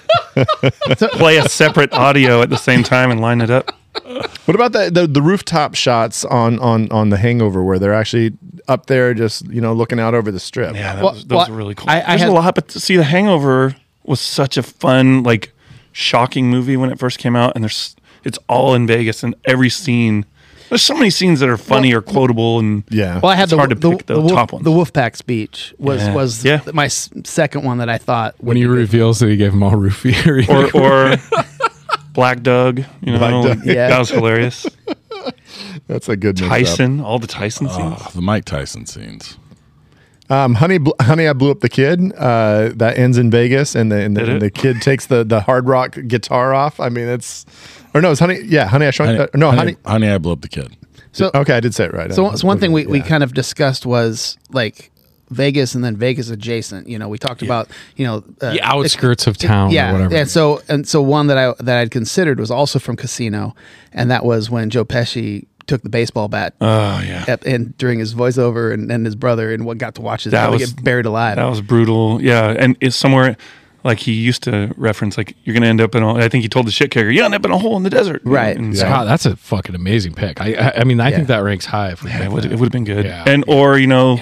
Play a separate audio at the same time and line it up. What about the rooftop shots on the Hangover where they're actually up there just looking out over the strip? Yeah, Well, those are really cool. I There's had- a lot, but to see The Hangover was such a fun, shocking movie when it first came out, and it's all in Vegas, and every scene. There's so many scenes that are funny or quotable, and Yeah. Well, I had it's hard to pick the top ones. The Wolfpack speech was Yeah. my second one that I thought when he reveals that he gave them all roofie. or Black Doug, Black Doug. Yeah. that was hilarious. That's a good mix up. Tyson, all the Tyson scenes. The Mike Tyson scenes. Honey, I Blew Up the Kid. That ends in Vegas, and the kid takes the hard rock guitar off. I mean, it's Honey. Yeah, Honey, I Shrunk. Honey. Honey, I Blew Up the Kid. So Okay, I did say it right. So one thing we Yeah. kind of discussed was Vegas and then Vegas adjacent. We talked about the outskirts of town yeah, or whatever. and so one that I'd considered was also from Casino, and that was when Joe Pesci took the baseball bat. Oh yeah. And during his voiceover, and his brother, and what got to watch his brother get buried alive. That was brutal. Yeah, and it's somewhere. Like he used to reference, like you're gonna end up in I think he told the shit kicker, you're gonna end up in a hole in the desert, right? And God, that's a fucking amazing pick. I mean, I think that ranks high. If we it would have been good. Yeah. And or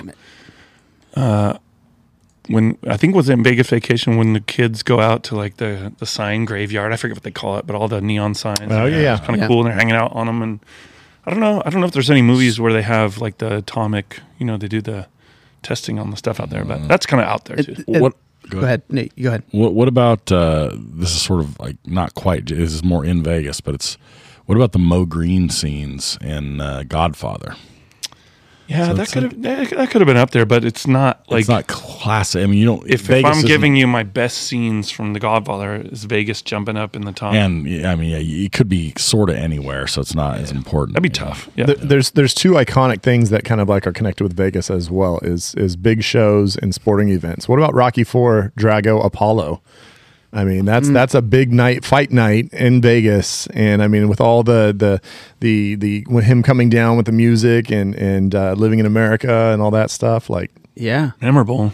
when I think it was in Vegas Vacation when the kids go out to like the sign graveyard, I forget what they call it, but all the neon signs. Oh yeah, it's kind of cool, and they're hanging out on them. And I don't know if there's any movies where they have like the atomic, they do the testing on the stuff out there, but that's kind of out there too. What? Go ahead, Nate. Go ahead. What about this is sort of like not quite. This is more in Vegas, but what about the Mo Green scenes in Godfather? Yeah, so that could have been up there, but it's not like it's not classic. I mean, you don't. If I'm giving you my best scenes from The Godfather, is Vegas jumping up in the top? And it could be sort of anywhere, so it's not as important. That'd be tough. Yeah. There's two iconic things that kind of like are connected with Vegas as well is big shows and sporting events. What about Rocky IV, Drago, Apollo? I mean, that's a big fight night in Vegas, and I mean, with all the with him coming down with the music and living in America and all that stuff, like memorable.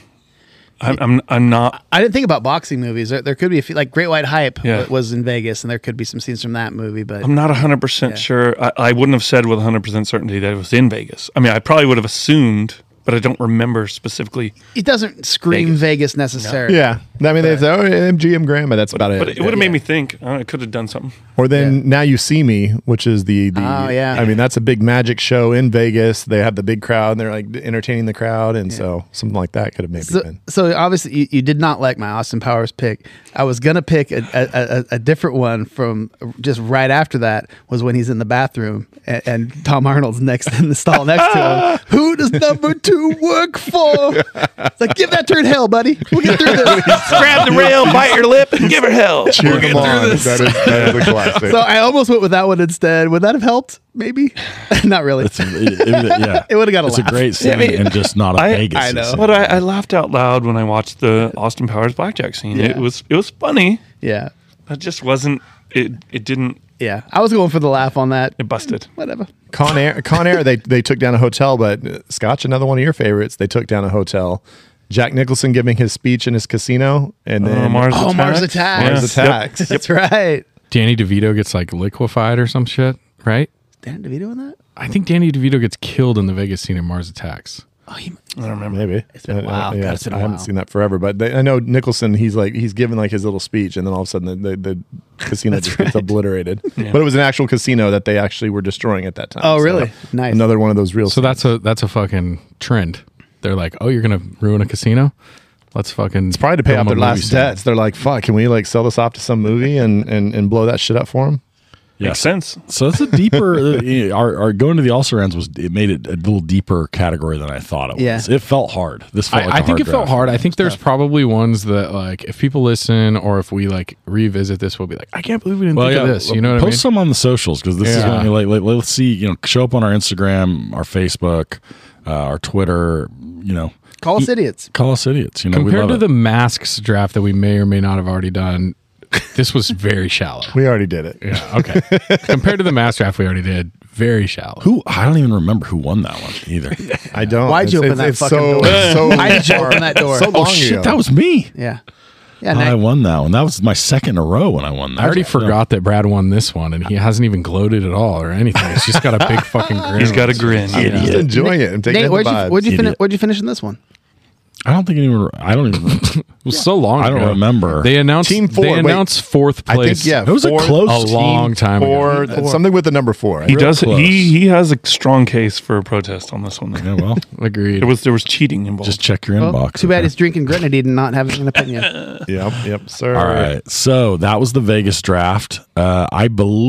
I'm not. I didn't think about boxing movies. There could be a few, like Great White Hype was in Vegas, and there could be some scenes from that movie. But I'm not 100% sure. I wouldn't have said with 100% certainty that it was in Vegas. I mean, I probably would have assumed. But I don't remember specifically. It doesn't scream Vegas necessarily. No. Yeah. I mean, they say, MGM Graham, but that's about it. But it would have made me think, I could have done something. Or then Now You See Me, which is the I mean, that's a big magic show in Vegas. They have the big crowd, and they're like entertaining the crowd. And so something like that could have maybe been. So obviously, you did not like my Austin Powers pick. I was going to pick a different one from just right after that was when he's in the bathroom and Tom Arnold's next in the stall next to him. Who does number 2 work for? It's like, give that turd hell, buddy. We'll get through this. Grab the rail, bite your lip, and give her hell. Cheer them on. That is a classic. So I almost went with that one instead. Would that have helped? Maybe. Not really. It would have got a laugh. It's a great scene and just not a Vegas. I know. But I laughed out loud when I watched the Austin Powers blackjack scene. Yeah. It was funny. Yeah. That just wasn't. It didn't. Yeah, I was going for the laugh on that. It busted. Whatever. Con Air, they took down a hotel, but Scotch, another one of your favorites, they took down a hotel. Jack Nicholson giving his speech in his casino, and then Mars Attacks. That's right. Danny DeVito gets like liquefied or some shit, right? Danny DeVito in that? I think Danny DeVito gets killed in the Vegas scene in Mars Attacks. Oh, I don't remember. Maybe it's been a while. I haven't seen that forever, but I know Nicholson. He's giving like his little speech, and then all of a sudden the casino just gets obliterated. Yeah. But it was an actual casino that they actually were destroying at that time. Oh, really? So nice. Another one of those real. So that's a fucking trend. They're like, oh, you're gonna ruin a casino? Let's fucking. It's probably to pay off their last debts. They're like, fuck, can we like sell this off to some movie and blow that shit up for them? Makes sense. So it's a deeper. Our going to the All Star ends it made it a little deeper category than I thought it was. Yeah. It felt hard. This felt like I think it draft. felt hard. I think there's probably ones that like if people listen or if we like revisit this, we'll be like, I can't believe we didn't think of this. You know what I mean? Post some on the socials because this is when you let's see. Show up on our Instagram, our Facebook, our Twitter. Call us idiots. Call us idiots. Compared to the masks draft that we may or may not have already done. This was very shallow. We already did it. Yeah. Okay. Compared to the mass draft we already did, very shallow. I don't even remember who won that one either. I don't. Why'd you open that fucking door? Why did you open that door? So long ago. That was me. Yeah. I won that one. That was my second in a row when I won that. I already forgot that Brad won this one, and he hasn't even gloated at all or anything. He's just got a big fucking grin. He's got a grin. He's enjoying it and taking Nate, where'd you finish in this one? I don't even. It was so long ago. I don't remember. They announced Team 4. They announced fourth place. I think, it was a close long time ago. Something with the number 4. He does. He has a strong case for a protest on this one. Yeah, well, agreed. There was cheating involved. Just check your inbox. Too bad he's drinking grenadine and not having an opinion. Yep, sir. All right. So that was the Vegas draft. I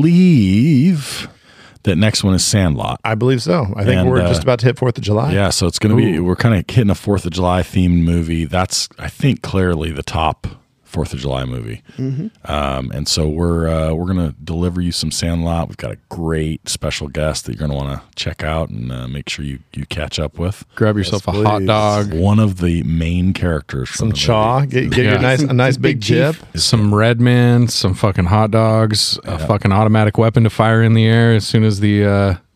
believe that next one is Sandlot. I believe so. I think we're just about to hit 4th of July. Yeah, so it's going to be, we're kind of hitting a 4th of July themed movie. That's, I think, clearly the top 4th of July movie. Mm-hmm. And so we're going to deliver you some Sandlot. We've got a great special guest that you're going to want to check out and make sure you catch up with. Grab yourself a hot dog. One of the main characters from some the chaw. movie. Get your a nice big chip. Some Red Men, some fucking hot dogs, a fucking automatic weapon to fire in the air as soon as the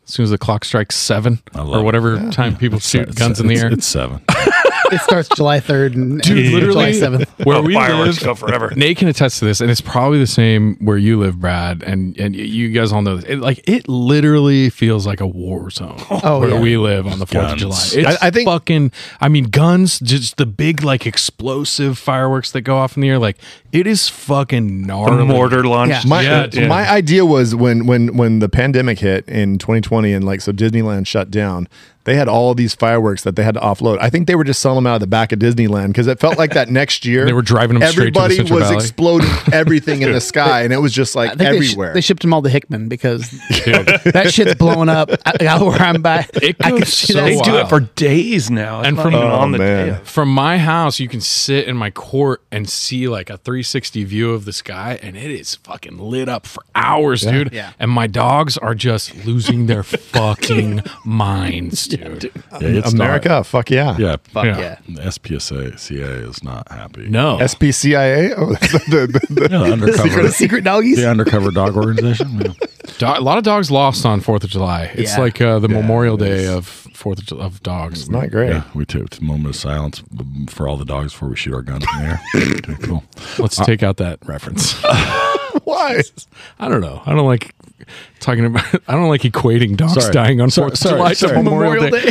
As soon as the clock strikes 7 or whatever time people shoot guns in the air. It's 7. It starts July 3rd and Dude, literally, July 7th. where we fireworks live, go forever. Nate can attest to this, and it's probably the same where you live, Brad, and you guys all know this. It literally feels like a war zone where we live on the 4th of July. It's I think fucking, I mean, guns, just the big like explosive fireworks that go off in the air, like it is fucking gnarly. The mortar launch. Yeah. My idea was when the pandemic hit in 2020 and like so Disneyland shut down, they had all of these fireworks that they had to offload. I think they were just selling them out of the back of Disneyland because it felt like that next year They were driving them straight to the everybody Central was Valley. exploding everything in the sky, and it was just like I think everywhere. they shipped them all to Hickman because that shit's blowing up out where I'm by. It I goes can see so that. They do wild. it for days now. It's And not from- even Oh, on the man. day. From my house, you can sit in my court and see like a 360 view of the sky, and it is fucking lit up for hours, dude. Yeah. And my dogs are just losing their fucking minds, dude. Yeah, it's America, not- fuck yeah. Yeah. Fuck Yeah. yeah. The SPCA is not happy. No. SPCIA? Oh, that's the Yeah, the undercover, Secret doggies. the undercover dog organization. Yeah. A lot of dogs lost on 4th of July. It's Yeah. like the Memorial Day of 4th of, of dogs. It's not great. Yeah, we took a moment of silence for all the dogs before we shoot our guns in the air. Okay, cool. Let's take out that reference. Why? I don't know. I don't like talking about. I don't like equating dogs Sorry. dying on Sorry, 4th of sorry, July sorry. to Memorial Day.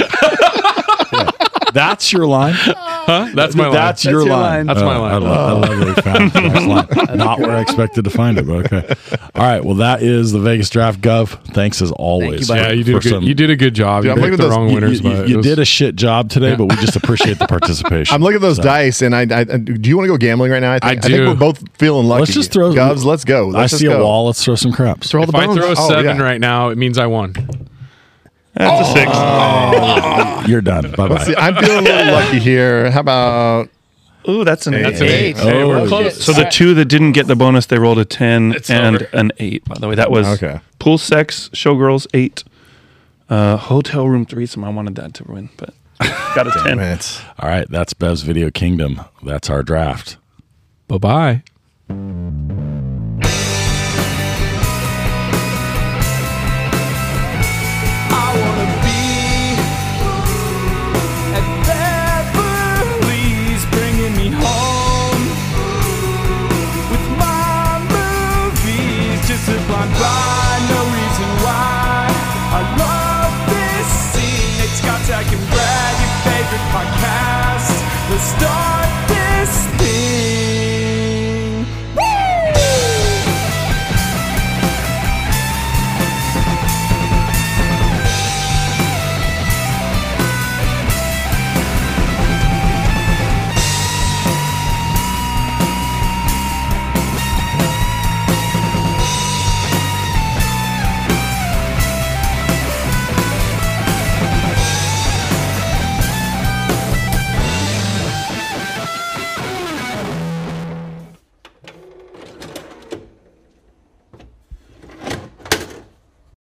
That's your line. Huh? That's my line. That's your line. That's my line. I love that we found the next line. Not where I expected to find it, but okay. All right. Well, that is the Vegas Draft. Gov, thanks as always. buddy. Yeah, you did for a good. some- You did a good job. Dude, You I'm looking picked at the those- wrong winners, but You it was- did a shit job today, Yeah. but we just appreciate the participation. I'm looking at those So, dice, and I do you want to go gambling right now? I think do. we're both feeling lucky. Let's just throw. Govs, let's go. I Let's see just a go. wall. Let's throw some craps. Throw all the If I bones. throw a Oh, 7 yeah. right now, it means I won. That's a 6. You're done. Bye Let's see, bye. I'm feeling a little lucky here. How about Ooh, that's an 8. That's an 8. Oh, Hey, we're shit. close. So the 2 that didn't get the bonus, they rolled a 10 It's and over. an 8. By the way, that was Okay. pool sex, showgirls 8, hotel room threesome. I wanted that to win, but got a 10. it? All right. That's Bev's Video Kingdom. That's our draft. Bye bye. I wanna be at Beverly's, bringing me home with my movies. Just a blind buy, no reason why. I love this scene. Nate Scott, Zach, and Brad, your favorite podcast. The stars.